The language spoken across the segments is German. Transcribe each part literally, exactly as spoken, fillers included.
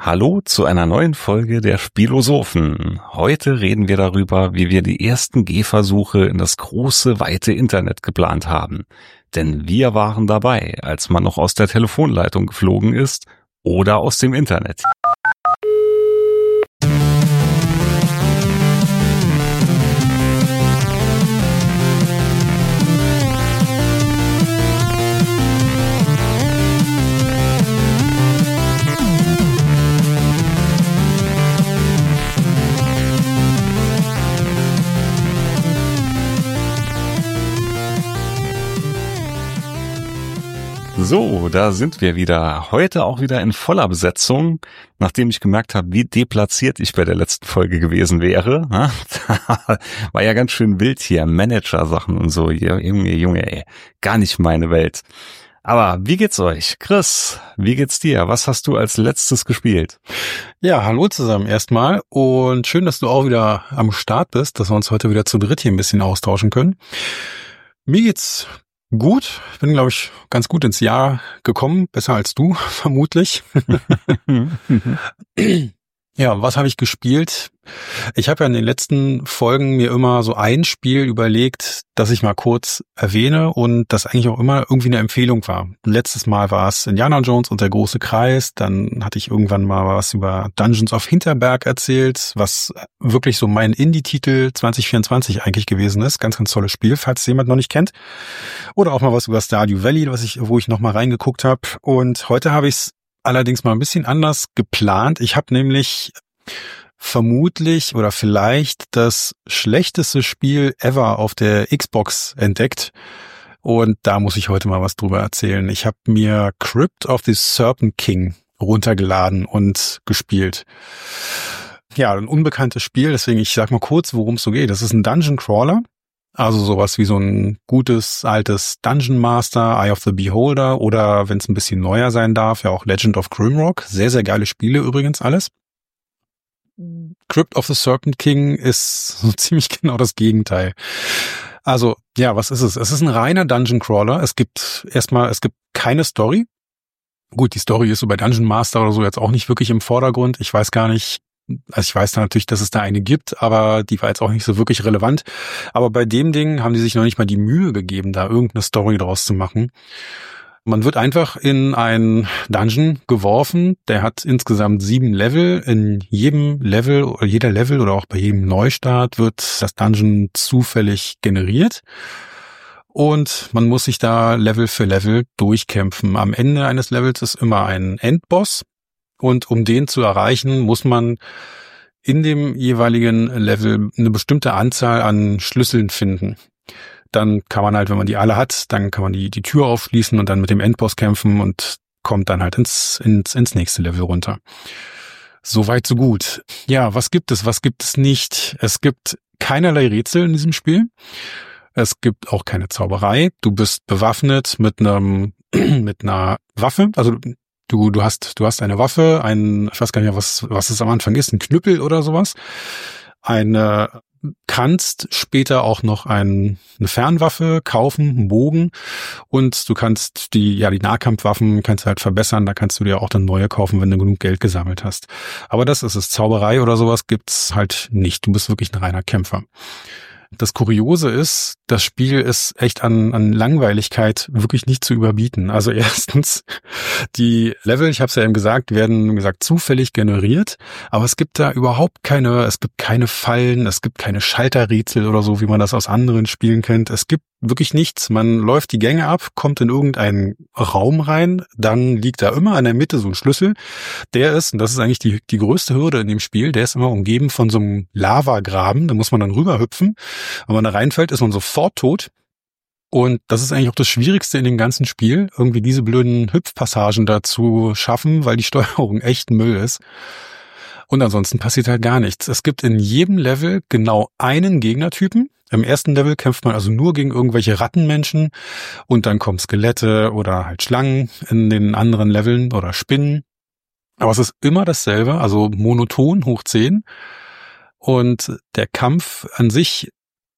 Hallo zu einer neuen Folge der Spielosophen. Heute reden wir darüber, wie wir die ersten Gehversuche in das große, weite Internet geplant haben. Denn wir waren dabei, als man noch aus der Telefonleitung geflogen ist oder aus dem Internet. So, da sind wir wieder. Heute auch wieder in voller Besetzung, nachdem ich gemerkt habe, wie deplatziert ich bei der letzten Folge gewesen wäre. War ja ganz schön wild hier, Manager-Sachen und so. Junge, Junge, ey, gar nicht meine Welt. Aber wie geht's euch? Chris, wie geht's dir? Was hast du als letztes gespielt? Ja, hallo zusammen erstmal und schön, dass du auch wieder am Start bist, dass wir uns heute wieder zu dritt hier ein bisschen austauschen können. Mir geht's gut. Ich bin, glaube ich, ganz gut ins Jahr gekommen. Besser als du, vermutlich. Ja, was habe ich gespielt? Ich habe ja in den letzten Folgen mir immer so ein Spiel überlegt, das ich mal kurz erwähne und das eigentlich auch immer irgendwie eine Empfehlung war. Letztes Mal war es Indiana Jones und der große Kreis. Dann hatte ich irgendwann mal was über Dungeons of Hinterberg erzählt, was wirklich so mein Indie-Titel zwanzig vierundzwanzig eigentlich gewesen ist. Ganz, ganz tolles Spiel, falls es jemand noch nicht kennt. Oder auch mal was über Stardew Valley, was ich, wo ich noch mal reingeguckt habe. Und heute habe ich es allerdings mal ein bisschen anders geplant. Ich habe nämlich vermutlich oder vielleicht das schlechteste Spiel ever auf der Xbox entdeckt. Und da muss ich heute mal was drüber erzählen. Ich habe mir Crypt of the Serpent King runtergeladen und gespielt. Ja, ein unbekanntes Spiel, deswegen ich sag mal kurz, worum es so geht. Das ist ein Dungeon Crawler. Also sowas wie so ein gutes, altes Dungeon Master, Eye of the Beholder oder wenn es ein bisschen neuer sein darf, ja auch Legend of Grimrock. Sehr, sehr geile Spiele übrigens alles. Crypt of the Serpent King ist so ziemlich genau das Gegenteil. Also, ja, was ist es? Es ist ein reiner Dungeon Crawler. Es gibt erstmal, es gibt keine Story. Gut, die Story ist so bei Dungeon Master oder so jetzt auch nicht wirklich im Vordergrund. Ich weiß gar nicht, also ich weiß da natürlich, dass es da eine gibt, aber die war jetzt auch nicht so wirklich relevant. Aber bei dem Ding haben die sich noch nicht mal die Mühe gegeben, da irgendeine Story draus zu machen. Man wird einfach in einen Dungeon geworfen, der hat insgesamt sieben Level. In jedem Level oder jeder Level oder auch bei jedem Neustart wird das Dungeon zufällig generiert. Und man muss sich da Level für Level durchkämpfen. Am Ende eines Levels ist immer ein Endboss. Und um den zu erreichen, muss man in dem jeweiligen Level eine bestimmte Anzahl an Schlüsseln finden. Dann kann man halt, wenn man die alle hat, dann kann man die die Tür aufschließen und dann mit dem Endboss kämpfen und kommt dann halt ins ins ins nächste Level runter. Soweit so gut. Ja, was gibt es, was gibt es nicht? Es gibt keinerlei Rätsel in diesem Spiel. Es gibt auch keine Zauberei. Du bist bewaffnet mit einem mit einer Waffe, also Du, du hast, du hast eine Waffe, ein, ich weiß gar nicht mehr, was, was es am Anfang ist, ein Knüppel oder sowas. Eine, kannst später auch noch ein, eine Fernwaffe kaufen, einen Bogen. Und du kannst die, ja, die Nahkampfwaffen kannst du halt verbessern. Da kannst du dir auch dann neue kaufen, wenn du genug Geld gesammelt hast. Aber das ist es. Zauberei oder sowas gibt's halt nicht. Du bist wirklich ein reiner Kämpfer. Das Kuriose ist, das Spiel ist echt an, an Langweiligkeit wirklich nicht zu überbieten. Also erstens, die Level, ich habe es ja eben gesagt, werden, wie gesagt, zufällig generiert, aber es gibt da überhaupt keine, es gibt keine Fallen, es gibt keine Schalterrätsel oder so, wie man das aus anderen Spielen kennt. Es gibt wirklich nichts. Man läuft die Gänge ab, kommt in irgendeinen Raum rein, dann liegt da immer in der Mitte so ein Schlüssel. Der ist, und das ist eigentlich die, die größte Hürde in dem Spiel, der ist immer umgeben von so einem Lavagraben, da muss man dann rüberhüpfen. Wenn man da reinfällt, ist man sofort tot. Und das ist eigentlich auch das Schwierigste in dem ganzen Spiel, irgendwie diese blöden Hüpfpassagen da zu schaffen, weil die Steuerung echt Müll ist. Und ansonsten passiert halt gar nichts. Es gibt in jedem Level genau einen Gegnertypen. Im ersten Level kämpft man also nur gegen irgendwelche Rattenmenschen und dann kommen Skelette oder halt Schlangen in den anderen Leveln oder Spinnen. Aber es ist immer dasselbe, also monoton hoch zehn. Und der Kampf an sich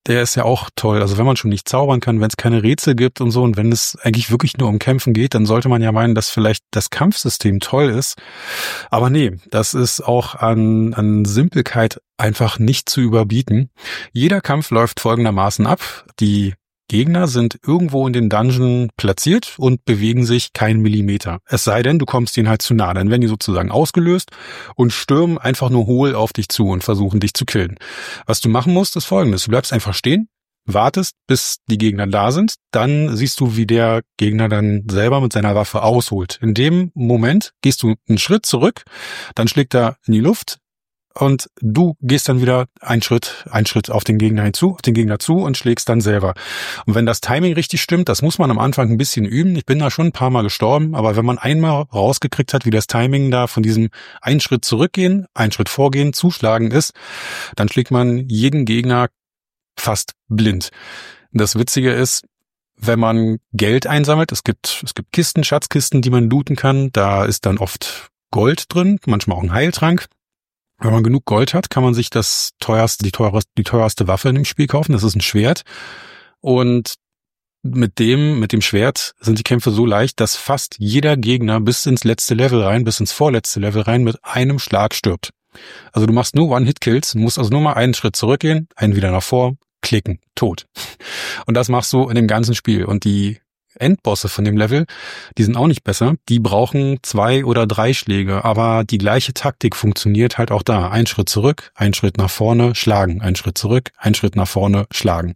der ist ja auch toll. Also wenn man schon nicht zaubern kann, wenn es keine Rätsel gibt und so und wenn es eigentlich wirklich nur um Kämpfen geht, dann sollte man ja meinen, dass vielleicht das Kampfsystem toll ist. Aber nee, das ist auch an, an Simpelkeit einfach nicht zu überbieten. Jeder Kampf läuft folgendermaßen ab. Die Gegner sind irgendwo in den Dungeon platziert und bewegen sich keinen Millimeter. Es sei denn, du kommst ihnen halt zu nah. Dann werden die sozusagen ausgelöst und stürmen einfach nur hohl auf dich zu und versuchen dich zu killen. Was du machen musst, ist Folgendes. Du bleibst einfach stehen, wartest, bis die Gegner da sind. Dann siehst du, wie der Gegner dann selber mit seiner Waffe ausholt. In dem Moment gehst du einen Schritt zurück, dann schlägt er in die Luft, und du gehst dann wieder einen Schritt, einen Schritt auf den Gegner hinzu, auf den Gegner zu und schlägst dann selber. Und wenn das Timing richtig stimmt, das muss man am Anfang ein bisschen üben. Ich bin da schon ein paar Mal gestorben, aber wenn man einmal rausgekriegt hat, wie das Timing da von diesem einen Schritt zurückgehen, einen Schritt vorgehen, zuschlagen ist, dann schlägt man jeden Gegner fast blind. Das Witzige ist, wenn man Geld einsammelt, es gibt, es gibt Kisten, Schatzkisten, die man looten kann, da ist dann oft Gold drin, manchmal auch ein Heiltrank. Wenn man genug Gold hat, kann man sich das teuerste, die teuerste, die teuerste Waffe in dem Spiel kaufen. Das ist ein Schwert. Und mit dem, mit dem Schwert sind die Kämpfe so leicht, dass fast jeder Gegner bis ins letzte Level rein, bis ins vorletzte Level rein mit einem Schlag stirbt. Also du machst nur One-Hit-Kills, musst also nur mal einen Schritt zurückgehen, einen wieder nach vor, klicken, tot. Und das machst du in dem ganzen Spiel. Und die Endbosse von dem Level, die sind auch nicht besser. Die brauchen zwei oder drei Schläge, aber die gleiche Taktik funktioniert halt auch da. Ein Schritt zurück, ein Schritt nach vorne, schlagen. Ein Schritt zurück, ein Schritt nach vorne, schlagen.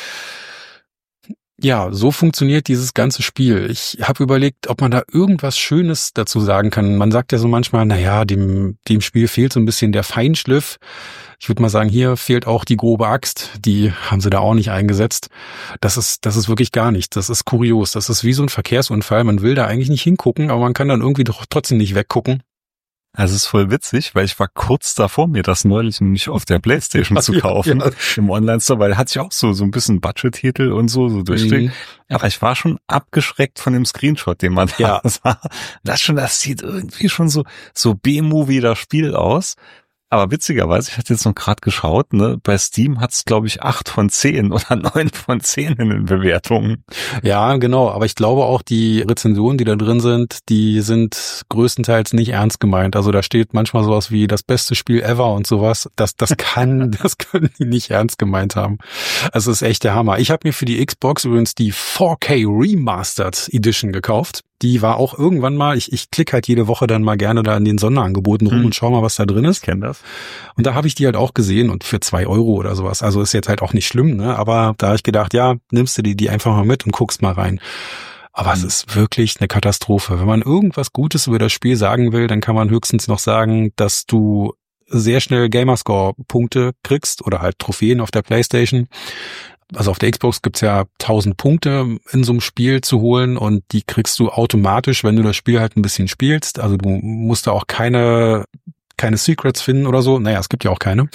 Ja, so funktioniert dieses ganze Spiel. Ich habe überlegt, ob man da irgendwas Schönes dazu sagen kann. Man sagt ja so manchmal, na ja, dem dem Spiel fehlt so ein bisschen der Feinschliff. Ich würde mal sagen, hier fehlt auch die grobe Axt. Die haben sie da auch nicht eingesetzt. Das ist das ist wirklich gar nichts. Das ist kurios. Das ist wie so ein Verkehrsunfall. Man will da eigentlich nicht hingucken, aber man kann dann irgendwie doch trotzdem nicht weggucken. Also es ist voll witzig, weil ich war kurz davor, mir das neulich nämlich auf der PlayStation zu kaufen, ja, ja. Im Online-Store, weil hatte ich auch so so ein bisschen Budget-Titel und so, so durchkriegt. Mhm. Aber ich war schon abgeschreckt von dem Screenshot, den man ja. da sah. Das schon, das sieht irgendwie schon so so B-Movie das Spiel aus. Aber witzigerweise, ich hatte jetzt noch gerade geschaut, ne, bei Steam hat's glaube ich acht von zehn oder neun von zehn in den Bewertungen. Ja, genau, aber ich glaube auch die Rezensionen, die da drin sind, die sind größtenteils nicht ernst gemeint. Also da steht manchmal sowas wie das beste Spiel ever und sowas. Das das kann, das können die nicht ernst gemeint haben. Also es ist echt der Hammer. Ich habe mir für die Xbox übrigens die four K Remastered Edition gekauft. Die war auch irgendwann mal, ich, ich klicke halt jede Woche dann mal gerne da in den Sonderangeboten rum hm. und schau mal, was da drin ist. Ich kenn das. Und da habe ich die halt auch gesehen und für zwei Euro oder sowas. Also ist jetzt halt auch nicht schlimm, ne? Aber da habe ich gedacht, ja, nimmst du die, die einfach mal mit und guckst mal rein. Aber hm. es ist wirklich eine Katastrophe. Wenn man irgendwas Gutes über das Spiel sagen will, dann kann man höchstens noch sagen, dass du sehr schnell Gamerscore-Punkte kriegst oder halt Trophäen auf der PlayStation. Also auf der Xbox gibt's ja tausend Punkte in so einem Spiel zu holen und die kriegst du automatisch, wenn du das Spiel halt ein bisschen spielst. Also du musst da auch keine keine Secrets finden oder so. Naja, es gibt ja auch keine.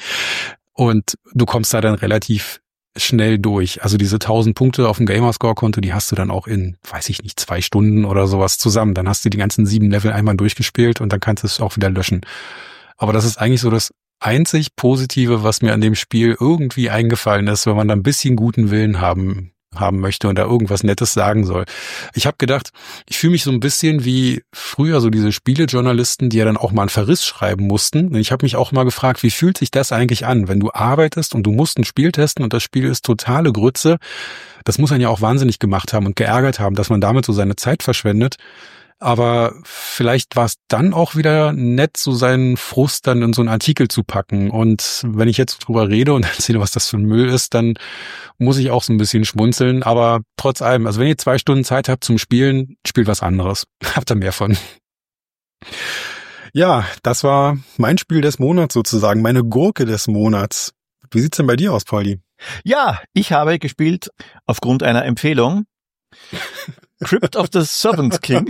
Und du kommst da dann relativ schnell durch. Also diese tausend Punkte auf dem Gamerscore-Konto, die hast du dann auch in, weiß ich nicht, zwei Stunden oder sowas zusammen. Dann hast du die ganzen sieben Level einmal durchgespielt und dann kannst du es auch wieder löschen. Aber das ist eigentlich so das einzig Positive, was mir an dem Spiel irgendwie eingefallen ist, wenn man da ein bisschen guten Willen haben haben möchte und da irgendwas Nettes sagen soll. Ich habe gedacht, ich fühle mich so ein bisschen wie früher so diese Spielejournalisten, die ja dann auch mal einen Verriss schreiben mussten. Ich habe mich auch mal gefragt, wie fühlt sich das eigentlich an, wenn du arbeitest und du musst ein Spiel testen und das Spiel ist totale Grütze. Das muss einen ja auch wahnsinnig gemacht haben und geärgert haben, dass man damit so seine Zeit verschwendet. Aber vielleicht war es dann auch wieder nett, so seinen Frust dann in so einen Artikel zu packen. Und wenn ich jetzt drüber rede und erzähle, was das für ein Müll ist, dann muss ich auch so ein bisschen schmunzeln. Aber trotz allem, also wenn ihr zwei Stunden Zeit habt zum Spielen, spielt was anderes. Habt ihr mehr von. Ja, das war mein Spiel des Monats sozusagen, meine Gurke des Monats. Wie sieht's denn bei dir aus, Pauli? Ja, ich habe gespielt aufgrund einer Empfehlung. Crypt of the Serpent King.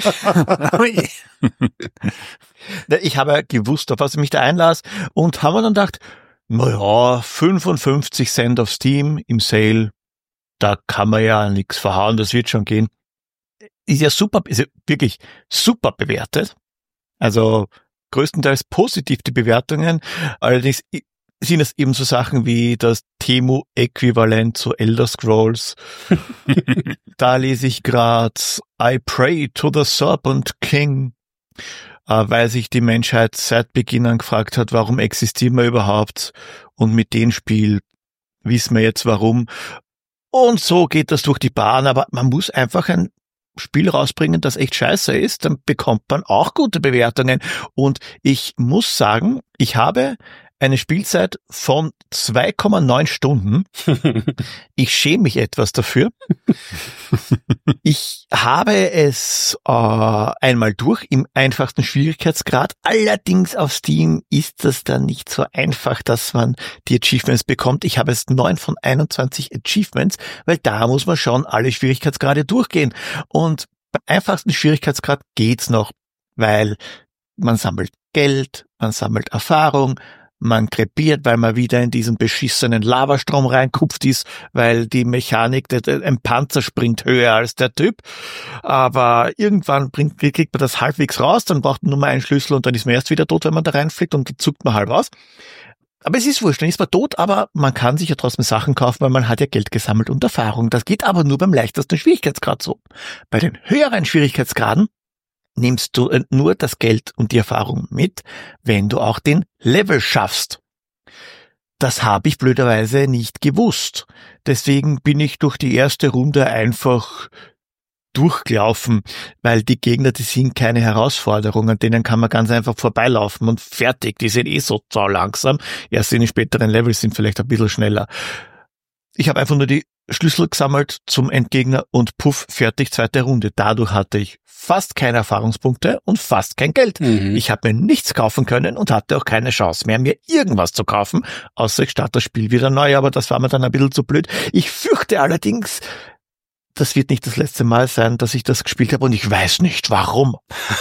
Ich habe gewusst, auf was ich mich da einlas und haben wir dann gedacht, naja, fünfundfünfzig Cent auf Steam im Sale, da kann man ja nichts verhauen, das wird schon gehen. Ist ja super, ist ja wirklich super bewertet. Also größtenteils positiv die Bewertungen. Allerdings sind es eben so Sachen wie das Temu-Äquivalent zu Elder Scrolls. Da lese ich gerade I pray to the Serpent King, äh, weil sich die Menschheit seit Beginn an gefragt hat, warum existieren wir überhaupt? Und mit dem Spiel wissen wir jetzt warum. Und so geht das durch die Bahn, aber man muss einfach ein Spiel rausbringen, das echt scheiße ist, dann bekommt man auch gute Bewertungen. Und ich muss sagen, ich habe eine Spielzeit von zwei Komma neun Stunden. Ich schäme mich etwas dafür. Ich habe es äh, einmal durch im einfachsten Schwierigkeitsgrad. Allerdings auf Steam ist das dann nicht so einfach, dass man die Achievements bekommt. Ich habe es neun von einundzwanzig Achievements, weil da muss man schon alle Schwierigkeitsgrade durchgehen. Und beim einfachsten Schwierigkeitsgrad geht's noch, weil man sammelt Geld, man sammelt Erfahrung, man krepiert, weil man wieder in diesen beschissenen Lavastrom reinkupft ist, weil die Mechanik, der, der, ein Panzer springt höher als der Typ. Aber irgendwann bringt, kriegt man das halbwegs raus, dann braucht man nur mal einen Schlüssel und dann ist man erst wieder tot, wenn man da reinfliegt und dann zuckt man halb aus. Aber es ist wurscht, dann ist man tot, aber man kann sich ja trotzdem Sachen kaufen, weil man hat ja Geld gesammelt und Erfahrung. Das geht aber nur beim leichtesten Schwierigkeitsgrad so. Bei den höheren Schwierigkeitsgraden nimmst du nur das Geld und die Erfahrung mit, wenn du auch den Level schaffst. Das habe ich blöderweise nicht gewusst. Deswegen bin ich durch die erste Runde einfach durchgelaufen, weil die Gegner, die sind keine Herausforderungen, an denen kann man ganz einfach vorbeilaufen und fertig. Die sind eh so langsam. Erst in den späteren Levels sind vielleicht ein bisschen schneller. Ich habe einfach nur die Schlüssel gesammelt zum Endgegner und puff, fertig, zweite Runde. Dadurch hatte ich fast keine Erfahrungspunkte und fast kein Geld. Mhm. Ich habe mir nichts kaufen können und hatte auch keine Chance mehr, mir irgendwas zu kaufen, außer ich starte das Spiel wieder neu, aber das war mir dann ein bisschen zu blöd. Ich fürchte allerdings, das wird nicht das letzte Mal sein, dass ich das gespielt habe und ich weiß nicht warum.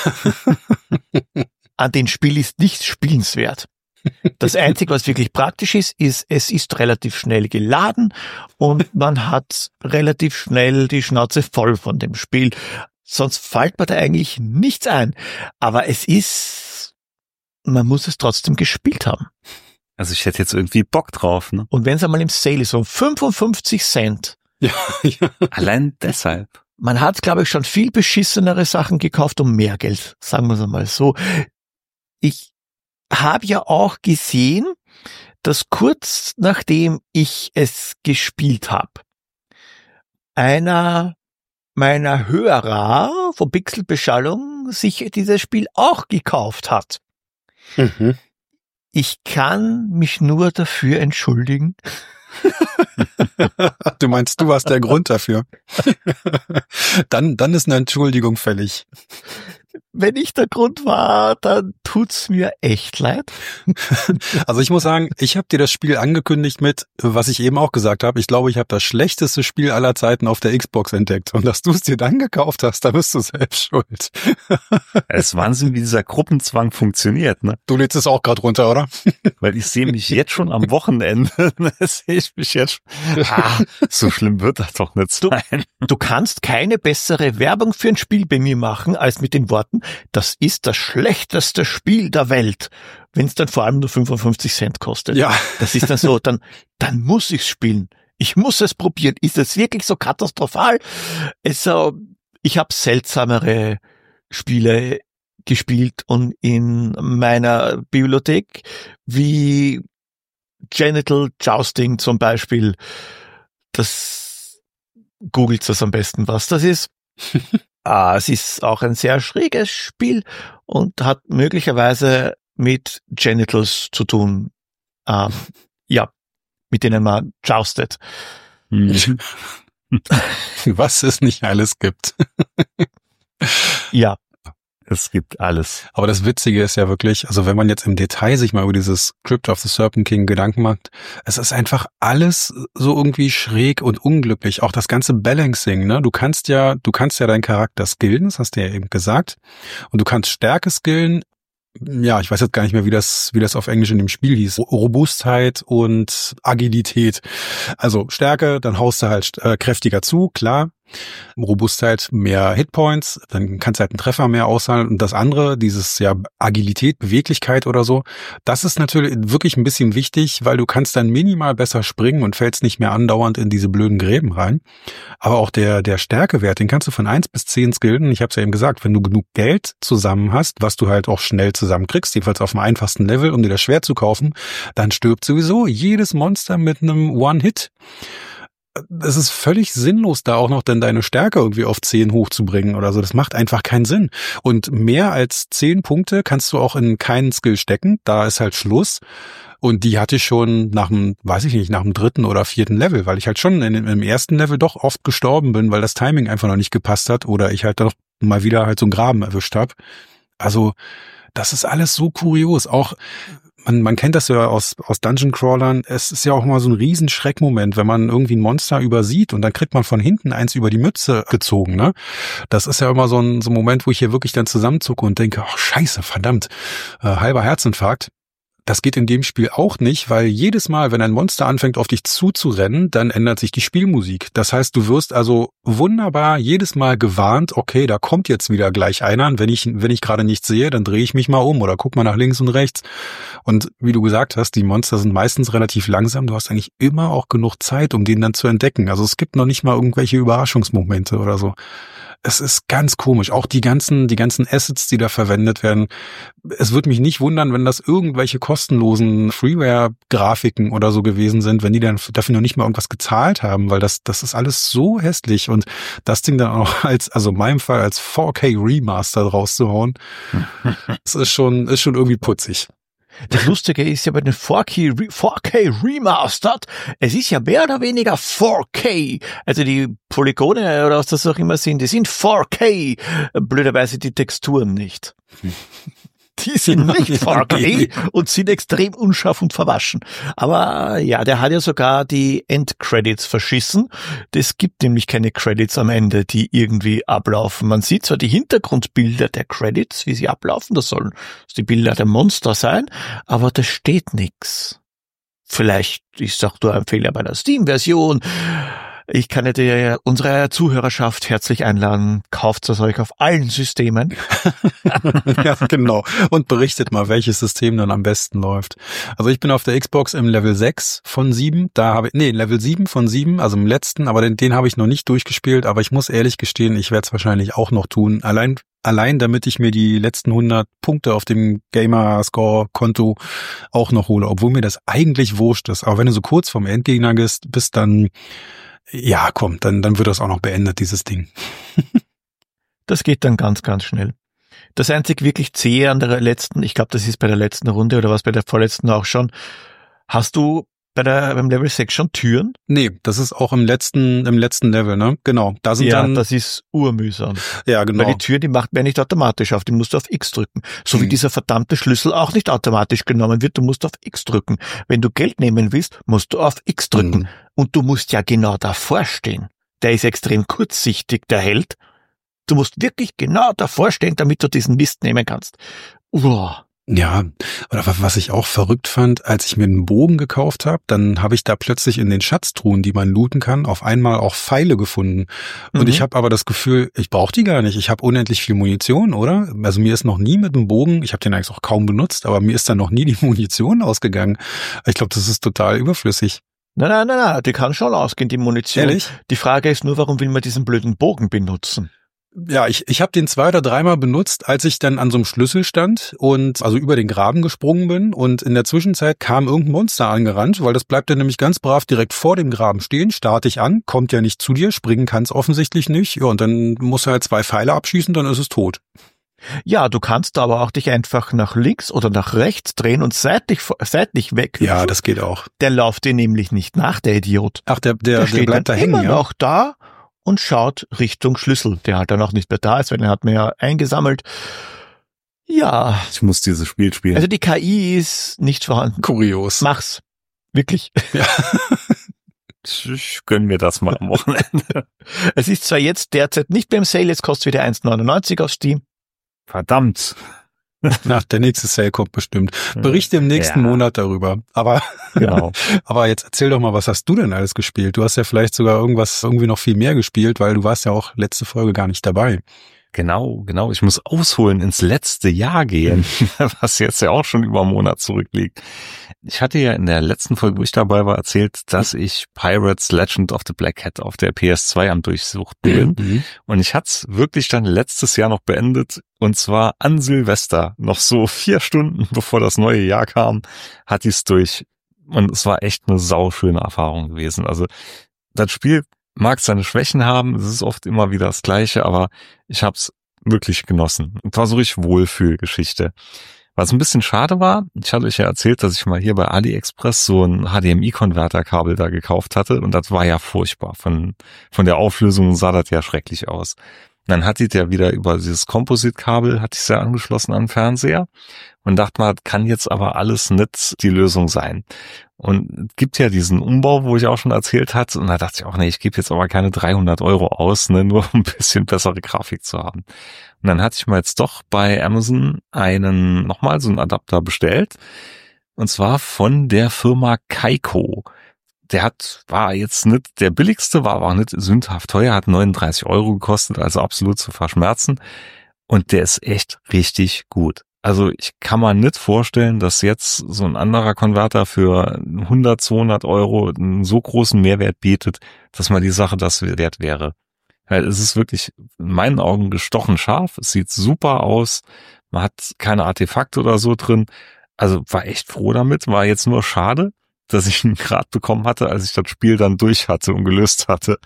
An dem Spiel ist nichts spielenswert. Das Einzige, was wirklich praktisch ist, ist, es ist relativ schnell geladen und man hat relativ schnell die Schnauze voll von dem Spiel. Sonst fällt mir da eigentlich nichts ein. Aber es ist, man muss es trotzdem gespielt haben. Also ich hätte jetzt irgendwie Bock drauf, ne? Und wenn es einmal im Sale ist, um fünfundfünfzig Cent. Ja, ja. Allein deshalb. Man hat, glaube ich, schon viel beschissenere Sachen gekauft um mehr Geld. Sagen wir es einmal so. Ich habe ja auch gesehen, dass kurz nachdem ich es gespielt habe, einer meiner Hörer von Pixelbeschallung sich dieses Spiel auch gekauft hat. Mhm. Ich kann mich nur dafür entschuldigen. Du meinst, du warst der Grund dafür? Dann, dann ist eine Entschuldigung fällig. Wenn ich der Grund war, dann tut's mir echt leid. Also ich muss sagen, ich habe dir das Spiel angekündigt mit, was ich eben auch gesagt habe, ich glaube, ich habe das schlechteste Spiel aller Zeiten auf der Xbox entdeckt. Und dass du es dir dann gekauft hast, da bist du selbst schuld. Es ist Wahnsinn, wie dieser Gruppenzwang funktioniert, ne? Du lädst es auch gerade runter, oder? Weil ich sehe mich jetzt schon am Wochenende. Das sehe ich mich jetzt schon. Ah, so schlimm wird das doch nicht sein. Du, du kannst keine bessere Werbung für ein Spiel bei mir machen, als mit den Worten, das ist das schlechteste Spiel der Welt, wenn es dann vor allem nur fünfundfünfzig Cent kostet. Ja. Das ist dann so, dann, dann muss ich's spielen. Ich muss es probieren. Ist es wirklich so katastrophal? Es, äh, ich habe seltsamere Spiele gespielt und in meiner Bibliothek wie Genital Jousting zum Beispiel. Das googelt das am besten, was das ist. Ah, es ist auch ein sehr schräges Spiel und hat möglicherweise mit Genitals zu tun. Ähm, ja, mit denen man joustet. Mhm. Was es nicht alles gibt. Ja. Es gibt alles. Aber das Witzige ist ja wirklich, also wenn man jetzt im Detail sich mal über dieses Crypt of the Serpent King Gedanken macht, es ist einfach alles so irgendwie schräg und unglücklich. Auch das ganze Balancing, ne? Du kannst ja, du kannst ja deinen Charakter skillen, das hast du ja eben gesagt. Und du kannst Stärke skillen. Ja, ich weiß jetzt gar nicht mehr, wie das, wie das auf Englisch in dem Spiel hieß. Robustheit und Agilität. Also Stärke, dann haust du halt äh, kräftiger zu, klar. Robustheit, mehr Hitpoints, dann kannst du halt einen Treffer mehr aushalten. Und das andere, dieses ja Agilität, Beweglichkeit oder so, das ist natürlich wirklich ein bisschen wichtig, weil du kannst dann minimal besser springen und fällst nicht mehr andauernd in diese blöden Gräben rein. Aber auch der der Stärkewert, den kannst du von eins bis zehn skillen. Ich habe es ja eben gesagt, wenn du genug Geld zusammen hast, was du halt auch schnell zusammenkriegst, jedenfalls auf dem einfachsten Level, um dir das Schwert zu kaufen, dann stirbt sowieso jedes Monster mit einem One-Hit. Es ist völlig sinnlos, da auch noch dann deine Stärke irgendwie auf zehn hochzubringen oder so. Das macht einfach keinen Sinn. Und mehr als zehn Punkte kannst du auch in keinen Skill stecken. Da ist halt Schluss. Und die hatte ich schon nach dem, weiß ich nicht, nach dem dritten oder vierten Level, weil ich halt schon in, im ersten Level doch oft gestorben bin, weil das Timing einfach noch nicht gepasst hat oder ich halt doch mal wieder halt so einen Graben erwischt habe. Also das ist alles so kurios. Auch Man, man kennt das ja aus, aus Dungeon Crawlern. Es ist ja auch mal so ein riesen Schreckmoment, wenn man irgendwie ein Monster übersieht und dann kriegt man von hinten eins über die Mütze gezogen, ne? Das ist ja immer so ein, so ein Moment, wo ich hier wirklich dann zusammenzucke und denke, ach scheiße, verdammt, äh, halber Herzinfarkt. Das geht in dem Spiel auch nicht, weil jedes Mal, wenn ein Monster anfängt, auf dich zuzurennen, dann ändert sich die Spielmusik. Das heißt, du wirst also wunderbar jedes Mal gewarnt, okay, da kommt jetzt wieder gleich einer. Und wenn ich, wenn ich gerade nichts sehe, dann drehe ich mich mal um oder guck mal nach links und rechts. Und wie du gesagt hast, die Monster sind meistens relativ langsam. Du hast eigentlich immer auch genug Zeit, um den dann zu entdecken. Also es gibt noch nicht mal irgendwelche Überraschungsmomente oder so. Es ist ganz komisch. Auch die ganzen, die ganzen Assets, die da verwendet werden. Es würde mich nicht wundern, wenn das irgendwelche kostenlosen Freeware-Grafiken oder so gewesen sind, wenn die dann dafür noch nicht mal irgendwas gezahlt haben, weil das, das ist alles so hässlich und das Ding dann auch als, also in meinem Fall als vier K Remaster rauszuhauen, das ist schon, ist schon irgendwie putzig. Das Lustige ist ja bei den vier K, vier K Remastered, es ist ja mehr oder weniger vier K. Also die Polygone oder was das auch immer sind, die sind vier K. Blöderweise die Texturen nicht. Die sind nicht vier K und sind extrem unscharf und verwaschen. Aber ja, der hat ja sogar die Endcredits verschissen. Es gibt nämlich keine Credits am Ende, die irgendwie ablaufen. Man sieht zwar die Hintergrundbilder der Credits, wie sie ablaufen, das sollen die Bilder der Monster sein, aber da steht nix. Vielleicht ist auch nur ein Fehler bei der Steam-Version. Ich kann dir unsere Zuhörerschaft herzlich einladen. Kauft es euch auf allen Systemen. Ja, genau. Und berichtet mal, welches System dann am besten läuft. Also ich bin auf der Xbox im Level sechs von sieben. Da habe ich, nee, Level sieben von sieben, also im letzten, aber den, den habe ich noch nicht durchgespielt. Aber ich muss ehrlich gestehen, ich werde es wahrscheinlich auch noch tun. Allein, allein damit ich mir die letzten hundert Punkte auf dem Gamerscore-Konto auch noch hole. Obwohl mir das eigentlich wurscht ist. Aber wenn du so kurz vom Endgegner bist, bist dann ja, komm, dann, dann wird das auch noch beendet, dieses Ding. Das geht dann ganz, ganz schnell. Das einzig wirklich zähe an der letzten, ich glaube, das ist bei der letzten Runde oder was bei der vorletzten auch schon. Hast du bei der, beim Level sechs schon Türen? Nee, das ist auch im letzten, im letzten Level, ne? Genau. Da sind ja, dann. Das ist urmühsam. Ja, genau. Weil die Tür, die macht man nicht automatisch auf, die musst du auf X drücken. So hm. wie dieser verdammte Schlüssel auch nicht automatisch genommen wird, du musst auf X drücken. Wenn du Geld nehmen willst, musst du auf X drücken. Hm. Und du musst ja genau davor stehen. Der ist extrem kurzsichtig, der Held. Du musst wirklich genau davor stehen, damit du diesen Mist nehmen kannst. Uah. Ja, oder was ich auch verrückt fand, als ich mir einen Bogen gekauft habe, dann habe ich da plötzlich in den Schatztruhen, die man looten kann, auf einmal auch Pfeile gefunden. Und mhm. ich habe aber das Gefühl, ich brauche die gar nicht. Ich habe unendlich viel Munition, oder? Also mir ist noch nie mit dem Bogen, ich habe den eigentlich auch kaum benutzt, aber mir ist dann noch nie die Munition ausgegangen. Ich glaube, das ist total überflüssig. Nein, nein, nein, nein, die kann schon ausgehen, die Munition. Ehrlich? Die Frage ist nur, warum will man diesen blöden Bogen benutzen? Ja, ich ich habe den zwei oder dreimal benutzt, als ich dann an so einem Schlüssel stand und also über den Graben gesprungen bin und in der Zwischenzeit kam irgendein Monster angerannt, weil das bleibt dann nämlich ganz brav direkt vor dem Graben stehen, starte ich an, kommt ja nicht zu dir, springen kann es offensichtlich nicht, ja, und dann musst du halt zwei Pfeile abschießen, dann ist es tot. Ja, du kannst aber auch dich einfach nach links oder nach rechts drehen und seitlich, seitlich weg. Ja, das geht auch. Der läuft dir nämlich nicht nach, der Idiot. Ach, der, der, der, der bleibt da hängen, immer ja? noch da und schaut Richtung Schlüssel, der halt dann auch nicht mehr da ist, weil den hat man ja eingesammelt. Ja. Ich muss dieses Spiel spielen. Also die K I ist nicht vorhanden. Kurios. Mach's. Wirklich. Ja. Ich gönn mir das mal am Wochenende. Es ist zwar jetzt derzeit nicht beim Sale, jetzt kostet es wieder eins neunundneunzig auf Steam. Verdammt. Na, der nächste Sale kommt bestimmt. Berichte im nächsten ja. Monat darüber. Aber, genau. aber jetzt erzähl doch mal, was hast du denn alles gespielt? Du hast ja vielleicht sogar irgendwas, irgendwie noch viel mehr gespielt, weil du warst ja auch letzte Folge gar nicht dabei. Genau, genau. Ich muss ausholen, ins letzte Jahr gehen, was jetzt ja auch schon über einen Monat zurückliegt. Ich hatte ja in der letzten Folge, wo ich dabei war, erzählt, dass ich Pirates Legend of the Black Cat auf der P S zwei am Durchsuchten bin. Mhm. Und ich hatte es wirklich dann letztes Jahr noch beendet. Und zwar an Silvester, noch so vier Stunden bevor das neue Jahr kam, hatte ich es durch. Und es war echt eine sauschöne Erfahrung gewesen. Also das Spiel mag seine Schwächen haben, es ist oft immer wieder das Gleiche, aber ich habe es wirklich genossen. Und war so richtig Wohlfühlgeschichte. Was ein bisschen schade war, ich hatte euch ja erzählt, dass ich mal hier bei AliExpress so ein H D M I-Konverterkabel da gekauft hatte und das war ja furchtbar. Von von der Auflösung sah das ja schrecklich aus. Und dann hatte ich ja wieder über dieses Composite-Kabel, hatte ich es ja angeschlossen an den Fernseher und dachte mal, kann jetzt aber alles nicht die Lösung sein. Und es gibt ja diesen Umbau, wo ich auch schon erzählt hatte. Und da dachte ich auch, nee, ich gebe jetzt aber keine dreihundert Euro aus, ne, nur um ein bisschen bessere Grafik zu haben. Und dann hatte ich mir jetzt doch bei Amazon einen, nochmal so einen Adapter bestellt. Und zwar von der Firma Kaiko. Der hat, war jetzt nicht der billigste, war aber auch nicht sündhaft teuer, hat neununddreißig Euro gekostet, also absolut zu verschmerzen. Und der ist echt richtig gut. Also ich kann mir nicht vorstellen, dass jetzt so ein anderer Konverter für hundert, zweihundert Euro einen so großen Mehrwert bietet, dass man die Sache das wert wäre. Weil es ist wirklich in meinen Augen gestochen scharf. Es sieht super aus. Man hat keine Artefakte oder so drin. Also war echt froh damit. War jetzt nur schade, dass ich ihn gerade bekommen hatte, als ich das Spiel dann durch hatte und gelöst hatte.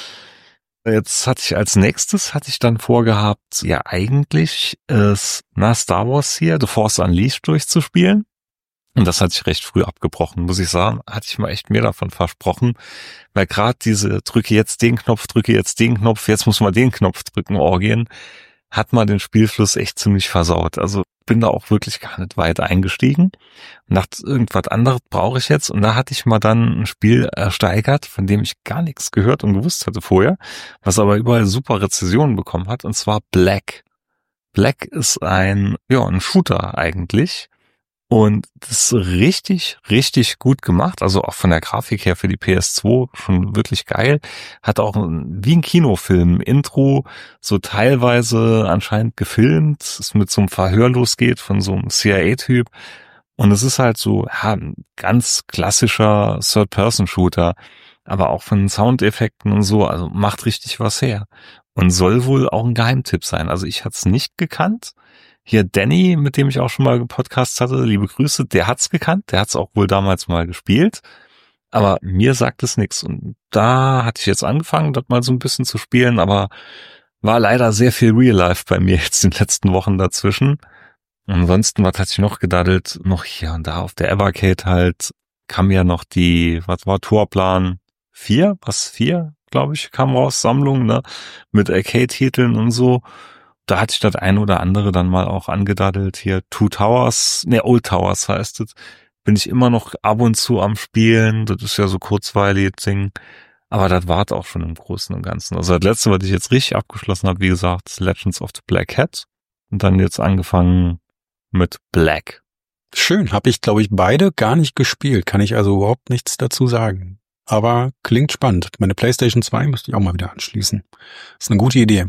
Jetzt hatte ich als nächstes, hatte ich dann vorgehabt, ja eigentlich ist, na, Star Wars hier, The Force Unleashed durchzuspielen. Und das hatte ich recht früh abgebrochen, muss ich sagen. Hatte ich mal echt mehr davon versprochen. Weil gerade diese drücke jetzt den Knopf, drücke jetzt den Knopf, jetzt muss man den Knopf drücken, Orgien, hat man den Spielfluss echt ziemlich versaut. Also bin da auch wirklich gar nicht weit eingestiegen und dachte, irgendwas anderes brauche ich jetzt. Und da hatte ich mal dann ein Spiel ersteigert, von dem ich gar nichts gehört und gewusst hatte vorher, was aber überall super Rezensionen bekommen hat, und zwar Black. Black ist ein, ja, ein Shooter eigentlich. Und das ist richtig, richtig gut gemacht. Also auch von der Grafik her für die P S zwei schon wirklich geil. Hat auch wie ein Kinofilm Intro so teilweise anscheinend gefilmt, es mit so einem Verhör losgeht von so einem C I A-Typ. Und es ist halt so, ja, ein ganz klassischer Third-Person-Shooter, aber auch von Soundeffekten und so. Also macht richtig was her. Und soll wohl auch ein Geheimtipp sein. Also ich hatte es nicht gekannt. Hier Danny, mit dem ich auch schon mal gepodcast hatte, liebe Grüße, der hat's gekannt, der hat's auch wohl damals mal gespielt, aber mir sagt es nichts. Und da hatte ich jetzt angefangen, das mal so ein bisschen zu spielen, aber war leider sehr viel Real Life bei mir jetzt in den letzten Wochen dazwischen. Ansonsten, was hatte ich noch gedaddelt? Noch hier und da auf der Evercade halt, kam ja noch die, was war Tourplan vier? Was, vier, glaube ich, kam raus, Sammlung, ne, mit Arcade-Titeln und so. Da hatte ich das ein oder andere dann mal auch angedaddelt. Hier Two Towers, ne, Old Towers heißt es. Bin ich immer noch ab und zu am Spielen. Das ist ja so kurzweilig Ding. Aber das war auch schon im Großen und Ganzen. Also das letzte, was ich jetzt richtig abgeschlossen habe, wie gesagt, Legends of the Black Cat. Und dann jetzt angefangen mit Black. Schön, habe ich, glaube ich, beide gar nicht gespielt. Kann ich also überhaupt nichts dazu sagen. Aber klingt spannend. Meine PlayStation zwei müsste ich auch mal wieder anschließen. Ist eine gute Idee.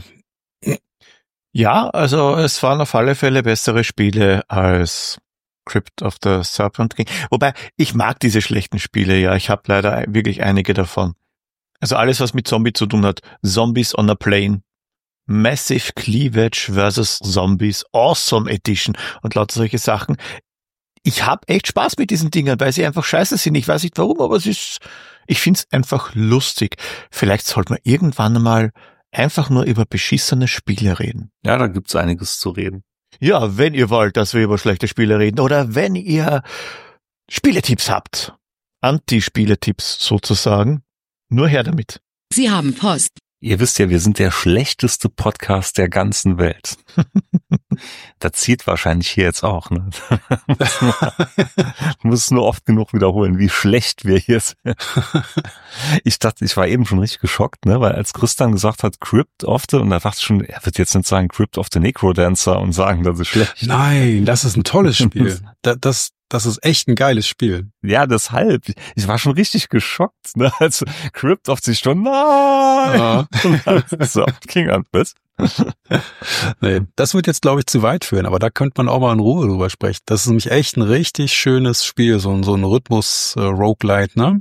Ja, also es waren auf alle Fälle bessere Spiele als Crypt of the Serpent King. Wobei, ich mag diese schlechten Spiele, ja. Ich habe leider wirklich einige davon. Also alles, was mit Zombie zu tun hat. Zombies on a Plane. Massive Cleavage versus Zombies. Awesome Edition. Und lauter solche Sachen. Ich habe echt Spaß mit diesen Dingern, weil sie einfach scheiße sind. Ich weiß nicht warum, aber es ist, ich find's einfach lustig. Vielleicht sollte man irgendwann mal einfach nur über beschissene Spiele reden. Ja, da gibt's einiges zu reden. Ja, wenn ihr wollt, dass wir über schlechte Spiele reden oder wenn ihr Spieletipps habt, Anti-Spieletipps sozusagen, nur her damit. Sie haben Post. Ihr wisst ja, wir sind der schlechteste Podcast der ganzen Welt. Das zieht wahrscheinlich hier jetzt auch, ne? Ich muss es nur oft genug wiederholen, wie schlecht wir hier sind. Ich dachte, ich war eben schon richtig geschockt, ne? Weil als Chris dann gesagt hat, Crypt of the, und da dachte ich schon, er wird jetzt nicht sagen Crypt of the Necrodancer und sagen, das ist schlecht. Nein, das ist ein tolles Spiel. Das, das, das ist echt ein geiles Spiel. Ja, deshalb. Ich war schon richtig geschockt, ne? Als Crypt of the schon, nein! Ja. So, King an, was? Nee, das wird jetzt, glaube ich, zu weit führen, aber da könnte man auch mal in Ruhe drüber sprechen. Das ist nämlich echt ein richtig schönes Spiel, so ein, so ein Rhythmus-Roguelite, ne?